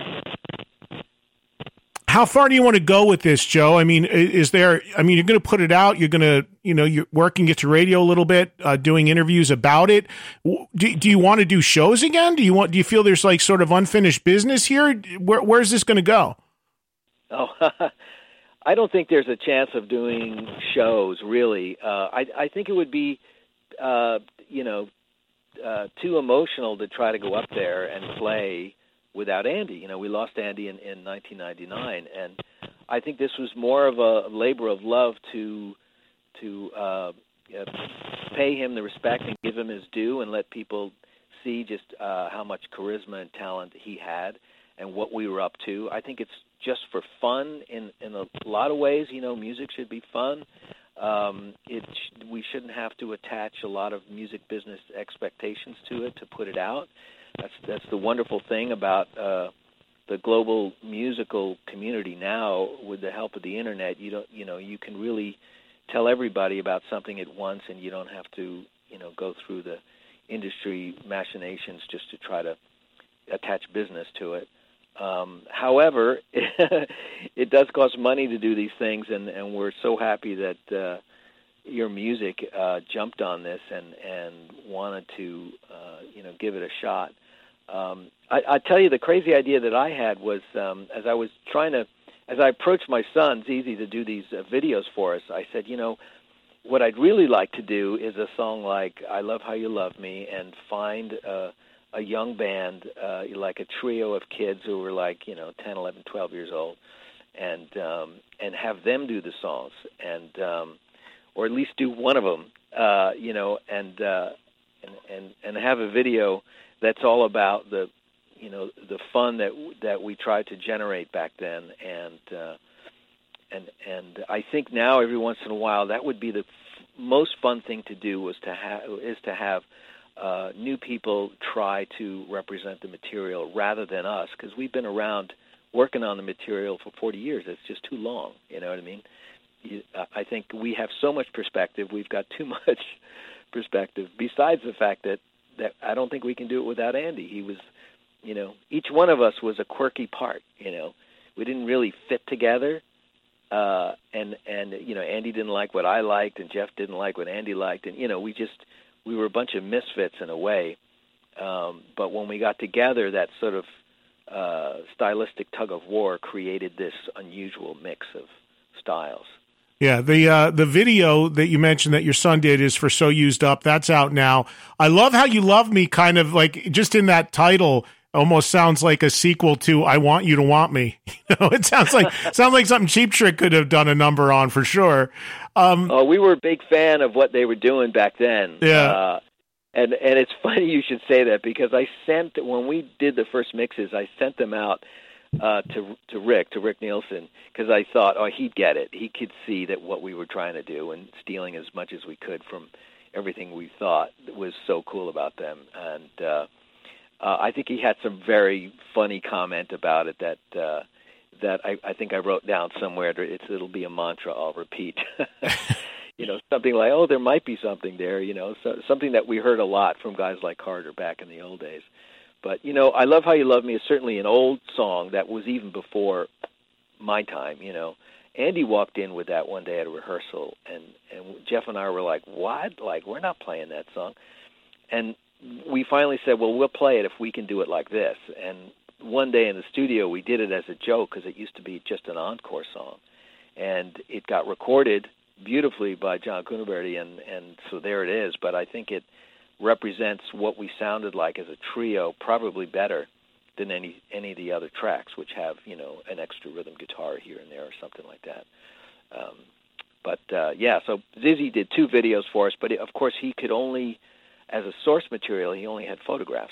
How far do you want to go with this, Joe? You're going to put it out. You're going to, you're working, get to radio a little bit, doing interviews about it. Do you want to do shows again? Do you feel there's like sort of unfinished business here? Where's this going to go? Oh, I don't think there's a chance of doing shows, really. I think it would be, too emotional to try to go up there and play without Andy. We lost Andy in 1999, and I think this was more of a labor of love to pay him the respect and give him his due and let people see just how much charisma and talent he had and what we were up to. I think it's just for fun in a lot of ways. Music should be fun. We shouldn't have to attach a lot of music business expectations to it to put it out. That's the wonderful thing about the global musical community now. With the help of the internet, you can really tell everybody about something at once, and you don't have to go through the industry machinations just to try to attach business to it. However, it does cost money to do these things, and we're so happy that your music jumped on this and wanted to give it a shot. I tell you, the crazy idea that I had was as I approached my son, Zizi, to do these videos for us, I said, what I'd really like to do is a song like I Love How You Love Me, and find a young band, like a trio of kids who were like, 10, 11, 12 years old, and have them do the songs, and or at least do one of them, and have a video that's all about the fun that we tried to generate back then, and I think now every once in a while that would be the most fun thing to do is to have new people try to represent the material rather than us, because we've been around working on the material for 40 years. It's just too long. You know what I mean? I think we have so much perspective. We've got too much perspective. Besides the fact that I don't think we can do it without Andy. He was, each one of us was a quirky part. We didn't really fit together. And Andy didn't like what I liked, and Jeff didn't like what Andy liked, and we were a bunch of misfits in a way. But when we got together, that sort of stylistic tug of war created this unusual mix styles. Yeah, the video that you mentioned that your son did is for So Used Up. That's out now. I love how You Love Me, kind of like just in that title, almost sounds like a sequel to I Want You to Want Me. It sounds like something Cheap Trick could have done a number on for sure. We were a big fan of what they were doing back then. Yeah. And it's funny you should say that, because when we did the first mixes, I sent them out to Rick Nielsen, because I thought, he'd get it. He could see that what we were trying to do and stealing as much as we could from everything we thought was so cool about them. And I think he had some very funny comment about it that I think I wrote down somewhere. It'll be a mantra I'll repeat. Something like, there might be something there, something that we heard a lot from guys like Carter back in the old days. But, I Love How You Love Me is certainly an old song that was even before my time, Andy walked in with that one day at a rehearsal, and Jeff and I were like, what? Like, we're not playing that song. And we finally said, well, we'll play it if we can do it like this. And one day in the studio, we did it as a joke, because it used to be just an encore song. And it got recorded beautifully by John Cuniberti, and so there it is. But I think it represents what we sounded like as a trio probably better than any of the other tracks, which have, an extra rhythm guitar here and there or something like that. So Zizzy did 2 videos for us, but of course he could only, as a source material, he only had photographs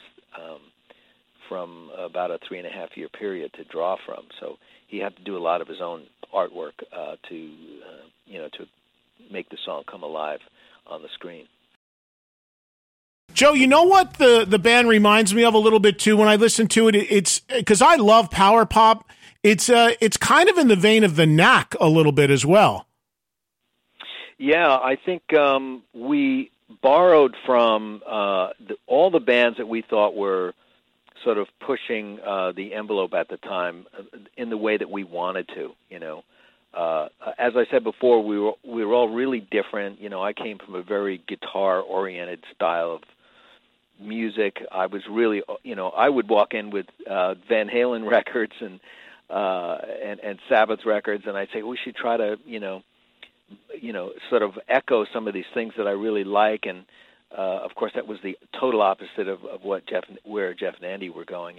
from about a 3.5-year period to draw from. So he had to do a lot of his own artwork to make the song come alive on the screen. Joe, you know what the band reminds me of a little bit too when I listen to it? It's because I love power pop. It's kind of in the vein of the Knack a little bit as well. Yeah, I think we borrowed from all the bands that we thought were sort of pushing the envelope at the time in the way that we wanted to. As I said before, we were all really different. I came from a very guitar-oriented style of music. I was really, I would walk in with Van Halen records and Sabbath records, and I'd say we should try to, sort of echo some of these things that I really like. And of course, that was the total opposite of where Jeff and Andy were going.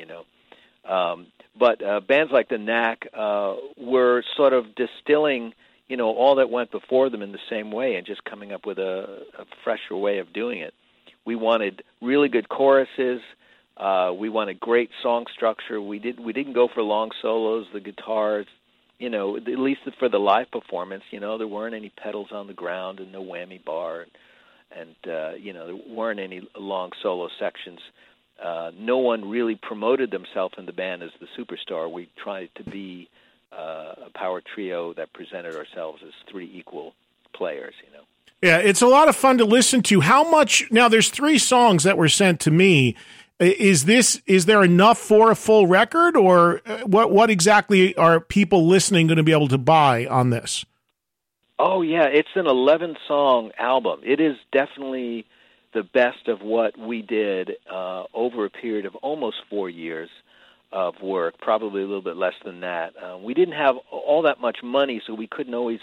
But bands like the Knack were sort of distilling, all that went before them in the same way and just coming up with a fresher way of doing it. We wanted really good choruses. We wanted great song structure. We didn't go for long solos. The guitars, at least for the live performance, there weren't any pedals on the ground and no whammy bar, and there weren't any long solo sections. No one really promoted themselves in the band as the superstar. We tried to be a power trio that presented ourselves as 3 equal players, Yeah, it's a lot of fun to listen to. How much, now there's 3 songs that were sent to me. Is there enough for a full record, or what exactly are people listening going to be able to buy on this? Oh, yeah, it's an 11-song album. It is definitely the best of what we did over a period of almost 4 years of work, probably a little bit less than that. We didn't have all that much money, so we couldn't always,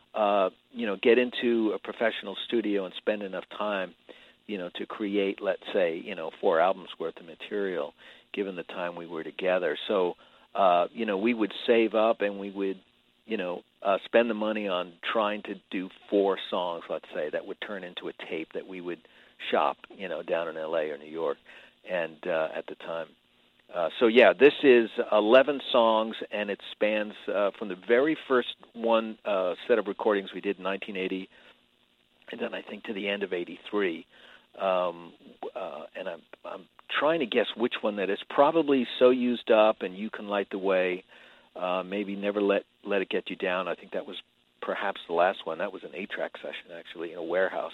get into a professional studio and spend enough time, to create, let's say, 4 albums worth of material, given the time we were together. So, we would save up and we would, spend the money on trying to do 4 songs, let's say, that would turn into a tape that we would shop, down in L.A. or New York, and at the time. This is 11 songs, and it spans from the very first one set of recordings we did in 1980, and then I think to the end of '83. And I'm trying to guess which one that is. Probably So Used Up and You Can Light the Way. Maybe Never Let It Get You Down. I think that was perhaps the last one. That was an 8-track session, actually, in a warehouse.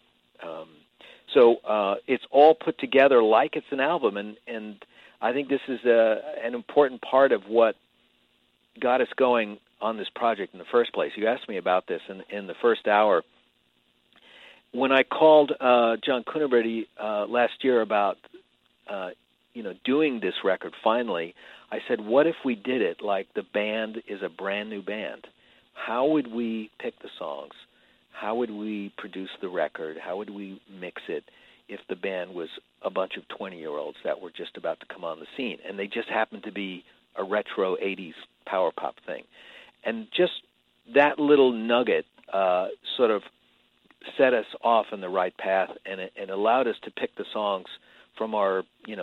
It's all put together like it's an album, and I think this is an important part of what got us going on this project in the first place. You asked me about this in the first hour. When I called John Cuniberti last year about doing this record finally, I said, what if we did it like the band is a brand new band? how would we pick the songs? How would we produce the record? How would we mix it if the band was a bunch of 20-year-olds that were just about to come on the scene? And they just happened to be a retro 80s power pop thing. And just that little nugget sort of set us off in the right path, and it allowed us to pick the songs from our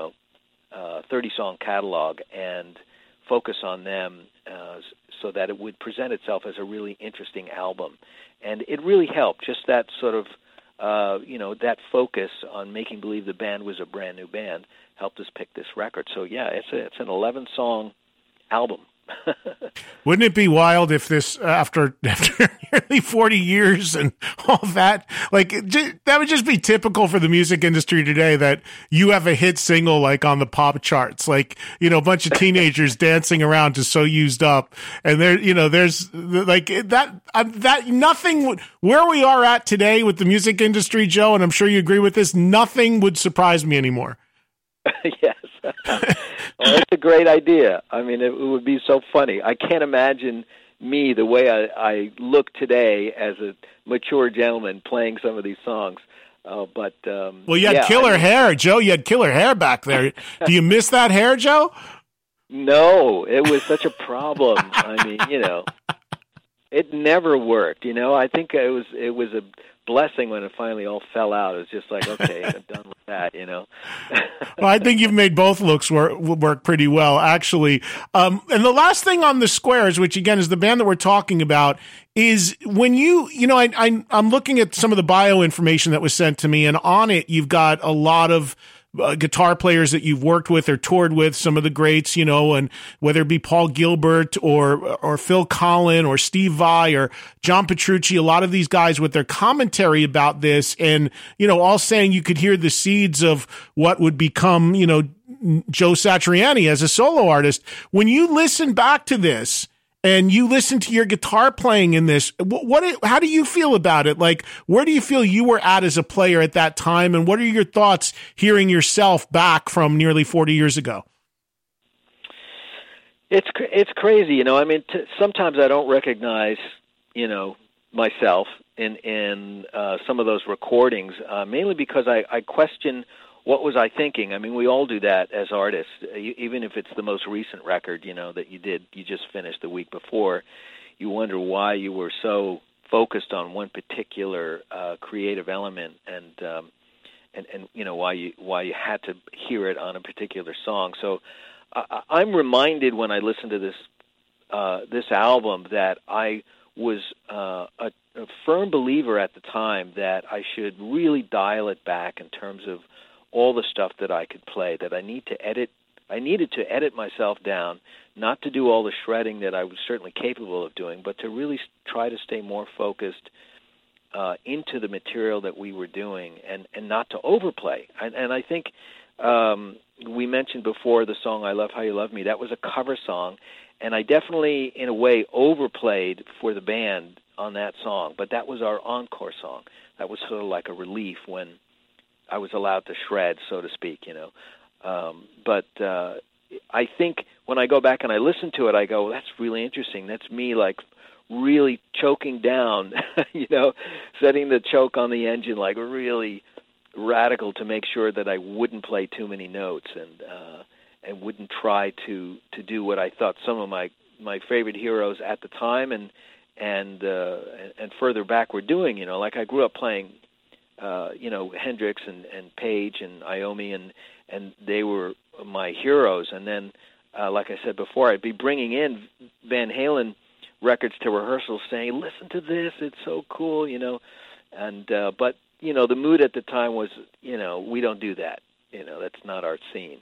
30-song catalog and focus on them so that it would present itself as a really interesting album. And it really helped, just that sort of, that focus on making believe the band was a brand new band helped us pick this record. So, yeah, it's an 11-song album. Wouldn't it be wild if this, after nearly 40 years and all that, that would just be typical for the music industry today, that you have a hit single on the pop charts, a bunch of teenagers dancing around to So Used Up, and there's that nothing would, where we are at today with the music industry, Joe, and I'm sure you agree with this, nothing would surprise me anymore. Yes. Well, that's a great idea. I mean, it would be so funny. I can't imagine me the way I look today as a mature gentleman playing some of these songs. Well, you had killer hair, Joe. You had killer hair back there. Do you miss that hair, Joe? No, it was such a problem. I mean, it never worked. I think it was a blessing when it finally all fell out. It was just like, okay, I'm done with that, Well, I think you've made both looks work pretty well, actually. And the last thing on the Squares, which again is the band that we're talking about, is when I'm looking at some of the bio information that was sent to me, and on it you've got a lot of guitar players that you've worked with or toured with, some of the greats, and whether it be Paul Gilbert or Phil Collin or Steve Vai or John Petrucci, a lot of these guys with their commentary about this, and, all saying you could hear the seeds of what would become, Joe Satriani as a solo artist. When you listen back to this, and you listen to your guitar playing in this, how do you feel about it? Where do you feel you were at as a player at that time, and what are your thoughts hearing yourself back from nearly 40 years ago? It's crazy, I mean, sometimes I don't recognize, myself in some of those recordings, mainly because I question what was I thinking? I mean, we all do that as artists, even if it's the most recent record, that you just finished the week before. You wonder why you were so focused on one particular creative element, and why you had to hear it on a particular song. So I'm reminded when I listen to this album that I was a firm believer at the time that I should really dial it back in terms of all the stuff that I could play, that I needed to edit myself down, not to do all the shredding that I was certainly capable of doing, but to really try to stay more focused into the material that we were doing, and not to overplay. And I think we mentioned before the song I Love How You Love Me. That was a cover song, and I definitely, in a way, overplayed for the band on that song, but that was our encore song. That was sort of like a relief when I was allowed to shred, so to speak, But I think when I go back and I listen to it, I go, well, that's really interesting. That's me, really choking down, setting the choke on the engine, really radical to make sure that I wouldn't play too many notes and wouldn't try to do what I thought some of my favorite heroes at the time and further back were doing. I grew up playing Hendrix and Page and Iommi, and they were my heroes. And then, like I said before, I'd be bringing in Van Halen records to rehearsals saying, listen to this, it's so cool, And, but, the mood at the time was, we don't do that. That's not our scene.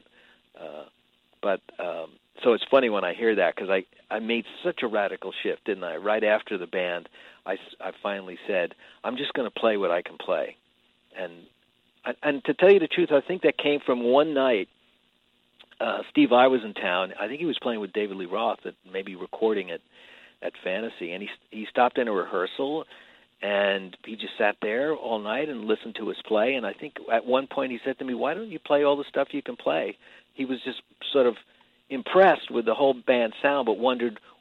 So it's funny when I hear that, because I made such a radical shift, didn't I? Right after the band, I finally said, I'm just going to play what I can play. And to tell you the truth, I think that came from one night. Steve Vai was in town. I think he was playing with David Lee Roth, maybe recording at Fantasy, and he stopped in a rehearsal, and he just sat there all night and listened to us play. And I think at one point he said to me, why don't you play all the stuff you can play? He was just sort of impressed with the whole band sound, but wondered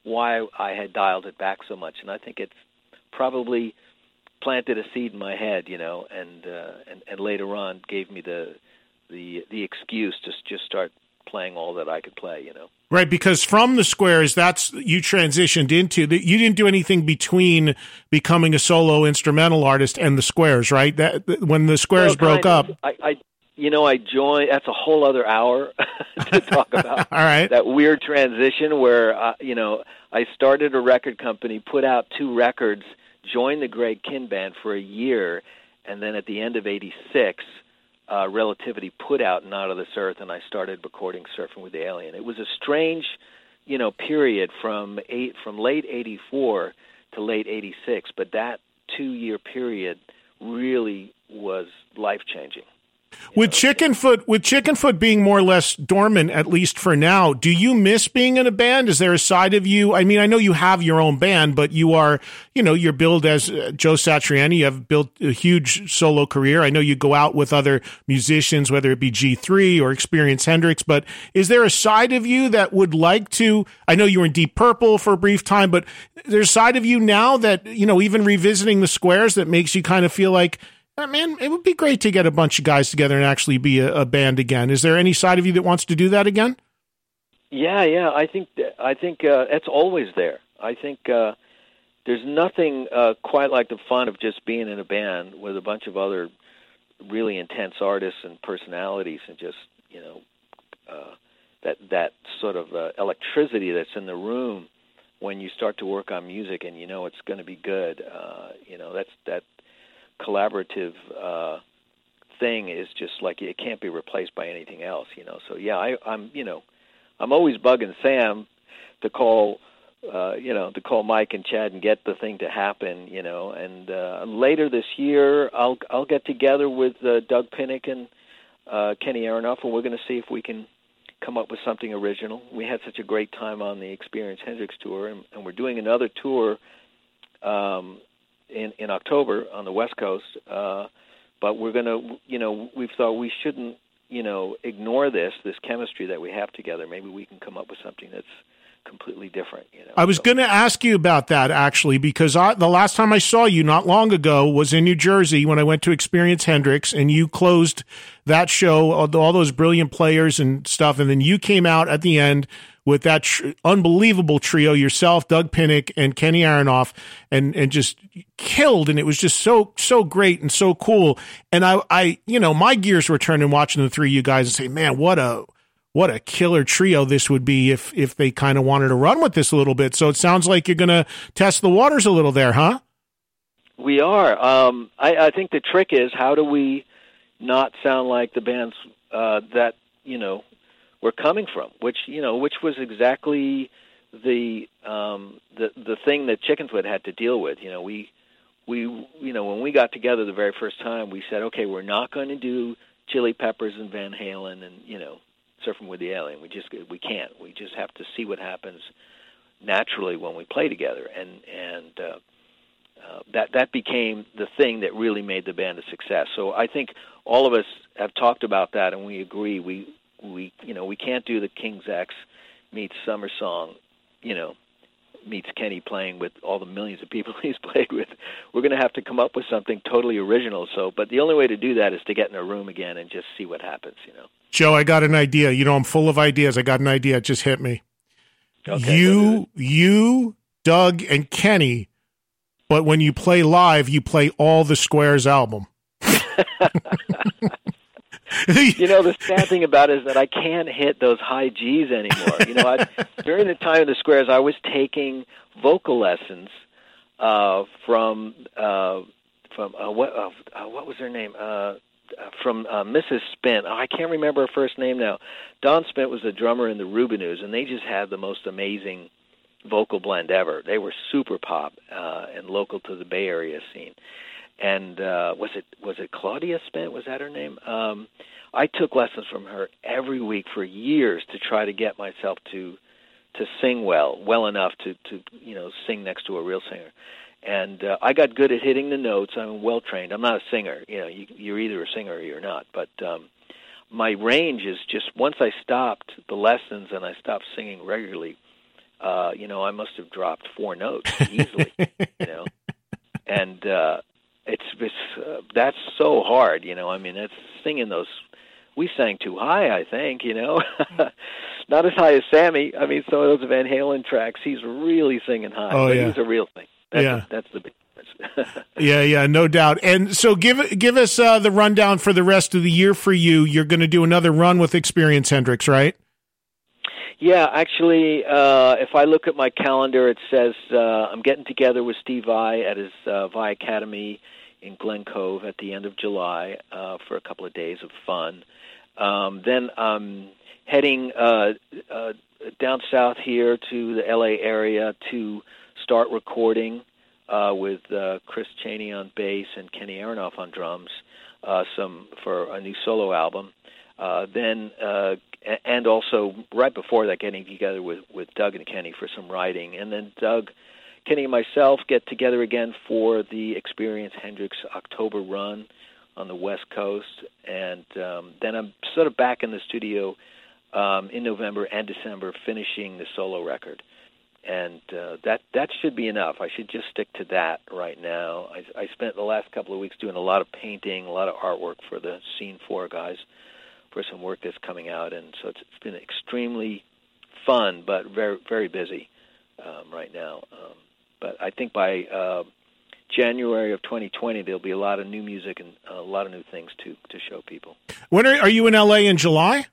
why I had dialed it back so much, and I think it's probably planted a seed in my head, and later on gave me the excuse to just start playing all that I could play, Right, because from the Squares, that's you transitioned into. You didn't do anything between becoming a solo instrumental artist and the Squares, right? That when the Squares broke up, I joined. That's a whole other hour to talk about. All right, that weird transition where I started a record company, put out 2 records, joined the Greg Kihn Band for a year, and then at the end of '86. Relativity put out Not of This Earth, and I started recording Surfing with the Alien. It was a strange, period from late '84 to late '86, but that 2-year period really was life-changing. With Chickenfoot being more or less dormant, at least for now, do you miss being in a band? Is there a side of you? I mean, I know you have your own band, but you are, you're billed as Joe Satriani. You have built a huge solo career. I know you go out with other musicians, whether it be G3 or Experience Hendrix, but is there a side of you that would like to, I know you were in Deep Purple for a brief time, but there's a side of you now that, even revisiting the Squares that makes you kind of feel like, man, it would be great to get a bunch of guys together and actually be a band again. Is there any side of you that wants to do that again? Yeah. I think it's always there. I think there's nothing quite like the fun of just being in a band with a bunch of other really intense artists and personalities, and just that sort of electricity that's in the room when you start to work on music and it's going to be good. That collaborative thing is just like it can't be replaced by anything else, So yeah, I'm always bugging Sam to call Mike and Chad and get the thing to happen, And later this year, I'll get together with Doug Pinnick and Kenny Aronoff, and we're going to see if we can come up with something original. We had such a great time on the Experience Hendrix tour, and we're doing another tour. In October on the West Coast, but we're going to, we've thought we shouldn't, ignore this chemistry that we have together. Maybe we can come up with something that's completely different. I was going to ask you about that, actually, because the last time I saw you not long ago was in New Jersey when I went to Experience Hendrix, and you closed that show, all those brilliant players and stuff, and then you came out at the end with that unbelievable trio, yourself, Doug Pinnick, and Kenny Aronoff, and just killed, and it was just so great and so cool. And I my gears were turning watching the three of you guys and say, man, what a killer trio this would be if they kind of wanted to run with this a little bit. So it sounds like you're going to test the waters a little there, huh? We are. I think the trick is, how do we not sound like the bands that we're coming from, which was exactly the thing that Chickenfoot had to deal with. We when we got together the very first time, we said, okay, we're not going to do Chili Peppers and Van Halen and Surfing with the Alien. We can't. We just have to see what happens naturally when we play together, and that became the thing that really made the band a success. So I think all of us have talked about that, and we agree. We can't do the King's X meets Summer Song, meets Kenny playing with all the millions of people he's played with. We're going to have to come up with something totally original. But the only way to do that is to get in a room again and just see what happens, Joe, I got an idea. I'm full of ideas. I got an idea. It just hit me. Okay, you, Doug, and Kenny, but when you play live, you play all the Squares album. The sad thing about it is that I can't hit those high G's anymore. During the time of the Squares, I was taking vocal lessons from what was her name? From Mrs. Spint. I can't remember her first name now. Don Spint was the drummer in the Rubinoos, and they just had the most amazing vocal blend ever. They were super pop and local to the Bay Area scene. And was it Claudia Spint? Was that her name? I took lessons from her every week for years to try to get myself to sing well enough to sing next to a real singer. And I got good at hitting the notes. I'm well trained. I'm not a singer. You're either a singer or you're not. But my range is just, once I stopped the lessons and I stopped singing regularly, I must have dropped 4 notes easily, and that's so hard, I mean, it's singing those. We sang too high, I think, not as high as Sammy. I mean, some of those Van Halen tracks, he's really singing high. Oh, yeah. He's a real thing. That's the big difference. Yeah, no doubt. And so give us the rundown for the rest of the year for you. You're going to do another run with Experience Hendrix, right? Yeah, actually, if I look at my calendar, it says I'm getting together with Steve Vai at his Vai Academy in Glen Cove at the end of July for a couple of days of fun. Then I'm heading down south here to the L.A. area to start recording with Chris Chaney on bass and Kenny Aronoff on drums for a new solo album. And also right before that, getting together with Doug and Kenny for some writing. And then Doug, Kenny, and myself get together again for the Experience Hendrix October run on the West Coast. And then I'm sort of back in the studio in November and December finishing the solo record. And that should be enough. I should just stick to that right now. I spent the last couple of weeks doing a lot of painting, a lot of artwork for the Scene 4 guys, for some work that's coming out, and so it's been extremely fun, but very, very busy right now. But I think by January of 2020, there'll be a lot of new music and a lot of new things to show people. When are you in LA in July?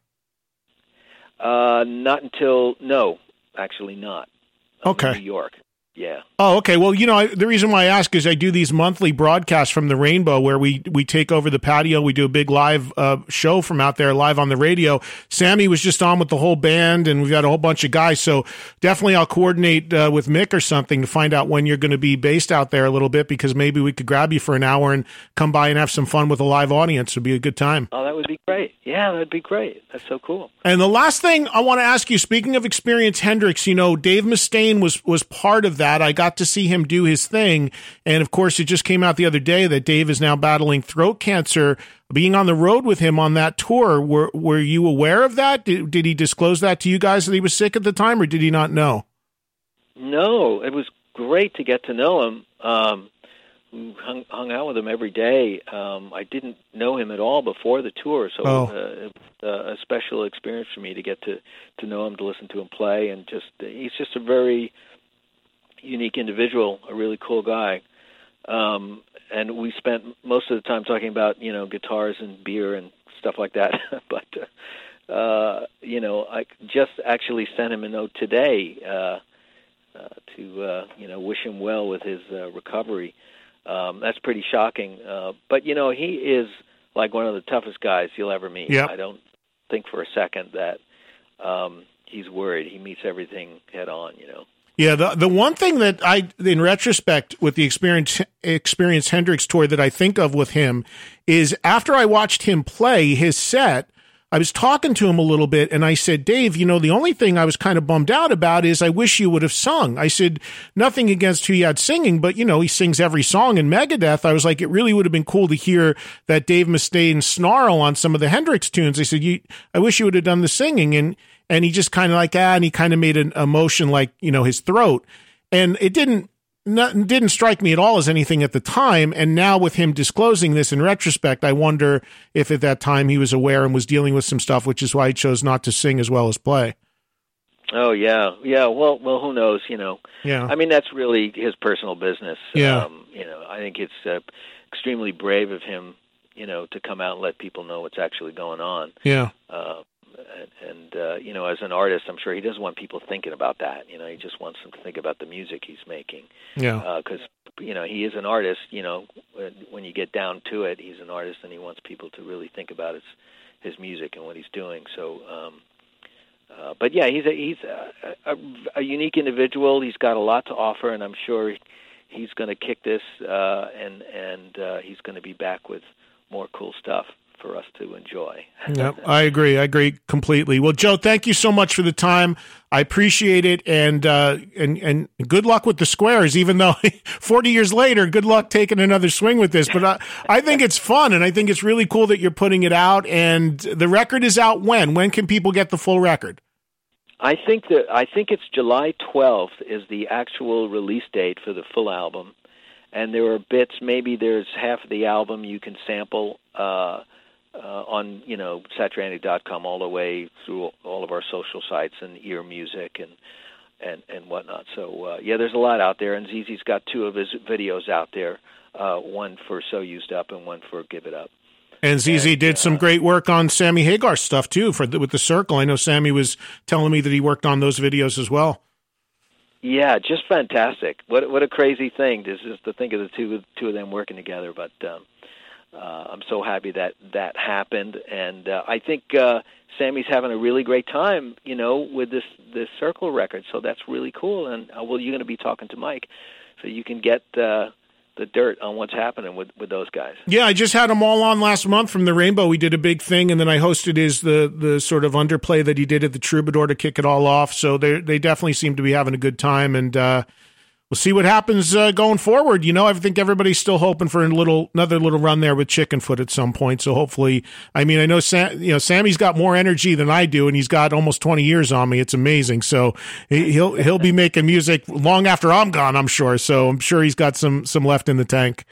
Not until actually not. Okay. In New York. Yeah. Oh, okay. Well, the reason why I ask is I do these monthly broadcasts from the Rainbow where we take over the patio. We do a big live show from out there, live on the radio. Sammy was just on with the whole band, and we've got a whole bunch of guys. So definitely I'll coordinate with Mick or something to find out when you're going to be based out there a little bit, because maybe we could grab you for an hour and come by and have some fun with a live audience. It would be a good time. Oh, that would be great. Yeah, that'd be great. That's so cool. And the last thing I want to ask you, speaking of Experience Hendrix, Dave Mustaine was part of that. I got to see him do his thing. And of course, it just came out the other day that Dave is now battling throat cancer. Being on the road with him on that tour, were you aware of that? Did he disclose that to you guys that he was sick at the time, or did he not know? No, it was great to get to know him. We hung out with him every day. I didn't know him at all before the tour, so it was a special experience for me to get to know him, to listen to him play, and he's just a very unique individual, a really cool guy. And we spent most of the time talking about, guitars and beer and stuff like that. But, I just actually sent him a note today to wish him well with his recovery. That's pretty shocking. But, he is like one of the toughest guys you'll ever meet. Yep. I don't think for a second that he's worried. He meets everything head on, Yeah, the one thing that in retrospect, with the Experience Hendrix tour that I think of with him is after I watched him play his set, I was talking to him a little bit, and I said, Dave, the only thing I was kind of bummed out about is I wish you would have sung. I said, nothing against who you had singing, but, he sings every song in Megadeth. I was like, it really would have been cool to hear that Dave Mustaine snarl on some of the Hendrix tunes. I said, I wish you would have done the singing, and he just kind of and he kind of made a motion like, his throat. And it didn't strike me at all as anything at the time. And now with him disclosing this in retrospect, I wonder if at that time he was aware and was dealing with some stuff, which is why he chose not to sing as well as play. Oh, yeah. Yeah. Well, who knows, Yeah. I mean, that's really his personal business. Yeah. I think it's extremely brave of him, to come out and let people know what's actually going on. Yeah. And as an artist, I'm sure he doesn't want people thinking about that. He just wants them to think about the music he's making. Yeah. Because, he is an artist, when you get down to it, he's an artist, and he wants people to really think about his music and what he's doing. So, but yeah, he's a unique individual. He's got a lot to offer, and I'm sure he's going to kick this, and he's going to be back with more cool stuff for us to enjoy. Yep, I agree completely. Well, Joe, thank you so much for the time. I appreciate it, and good luck with the Squares, even though 40 years later, good luck taking another swing with this. But I think it's fun, and I think it's really cool that you're putting it out, and the record is out when? When can people get the full record? I think it's July 12th is the actual release date for the full album, and there are bits. Maybe there's half of the album you can sample on Satriani.com all the way through all of our social sites and Ear Music and whatnot. So there's a lot out there, and ZZ's got 2 of his videos out there, one for So Used Up and one for Give It Up. And ZZ did some great work on Sammy Hagar's stuff too with the Circle. I know Sammy was telling me that he worked on those videos as well. Yeah, just fantastic. What a crazy thing this is to think of the two of them working together. But I'm so happy that happened, and I think Sammy's having a really great time, with this Circle record. So that's really cool. And you're going to be talking to Mike, so you can get the dirt on what's happening with those guys. Yeah, I just had them all on last month from the Rainbow. We did a big thing, and then I hosted the sort of underplay that he did at the Troubadour to kick it all off. So they definitely seem to be having a good time, and we'll see what happens going forward. I think everybody's still hoping for another little run there with Chickenfoot at some point. So hopefully, I know Sammy's got more energy than I do, and he's got almost 20 years on me. It's amazing. So he'll be making music long after I'm gone, I'm sure. So I'm sure he's got some left in the tank.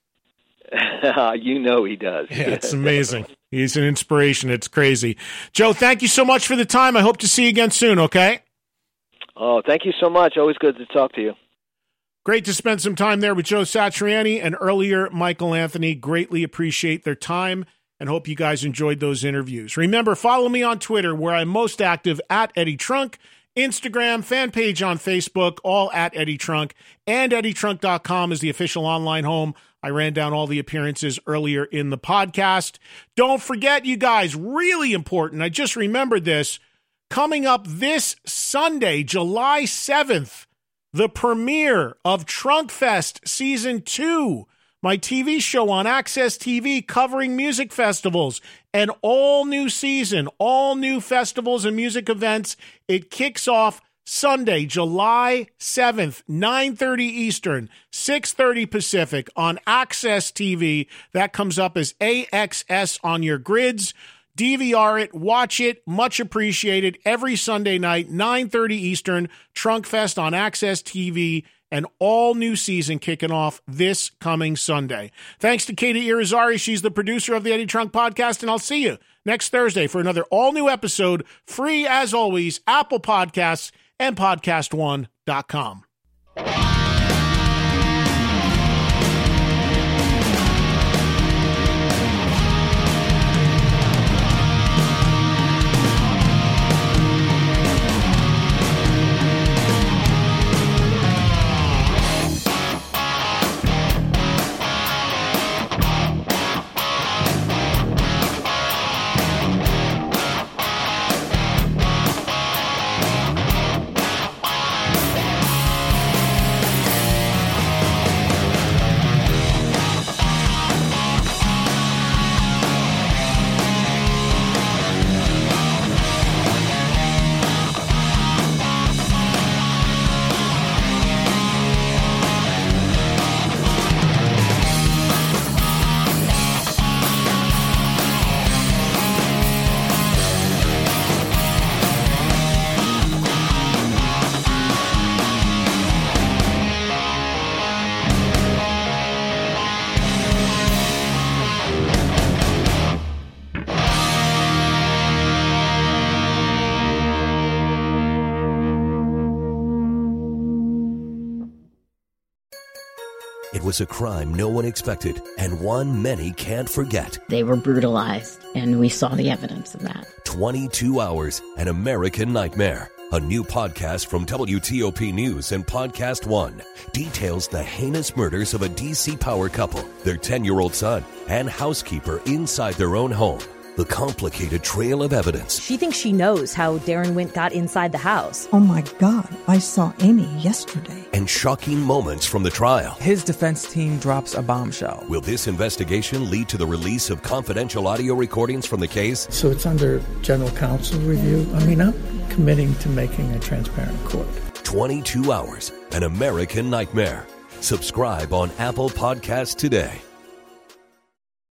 He does. Yeah, it's amazing. He's an inspiration. It's crazy. Joe, thank you so much for the time. I hope to see you again soon. Okay. Oh, thank you so much. Always good to talk to you. Great to spend some time there with Joe Satriani and earlier Michael Anthony. Greatly appreciate their time and hope you guys enjoyed those interviews. Remember, follow me on Twitter, where I'm most active, at Eddie Trunk, Instagram, fan page on Facebook, all at Eddie Trunk, and EddieTrunk.com is the official online home. I ran down all the appearances earlier in the podcast. Don't forget, you guys, really important, I just remembered this, coming up this Sunday, July 7th, the premiere of Trunkfest Season 2, my TV show on Access TV covering music festivals. An all-new season, all new festivals and music events. It kicks off Sunday, July 7th, 9:30 Eastern, 6:30 Pacific on Access TV. That comes up as AXS on your grids. DVR it, watch it, much appreciated. Every Sunday night, 9:30 Eastern, Trunkfest on Access TV, an all-new season kicking off this coming Sunday. Thanks to Katie Irizarry. She's the producer of the Eddie Trunk Podcast, and I'll see you next Thursday for another all-new episode, free as always, Apple Podcasts and PodcastOne.com. It was a crime no one expected, and one many can't forget. They were brutalized, and we saw the evidence of that. 22 Hours, An American Nightmare. A new podcast from WTOP News and Podcast One details the heinous murders of a D.C. power couple, their 10-year-old son, and housekeeper inside their own home. The complicated trail of evidence. She thinks she knows how Darren Wint got inside the house. Oh my God, I saw Amy yesterday. And shocking moments from the trial. His defense team drops a bombshell. Will this investigation lead to the release of confidential audio recordings from the case? So it's under general counsel review. I'm committing to making a transparent court. 22 Hours, An American Nightmare. Subscribe on Apple Podcasts today.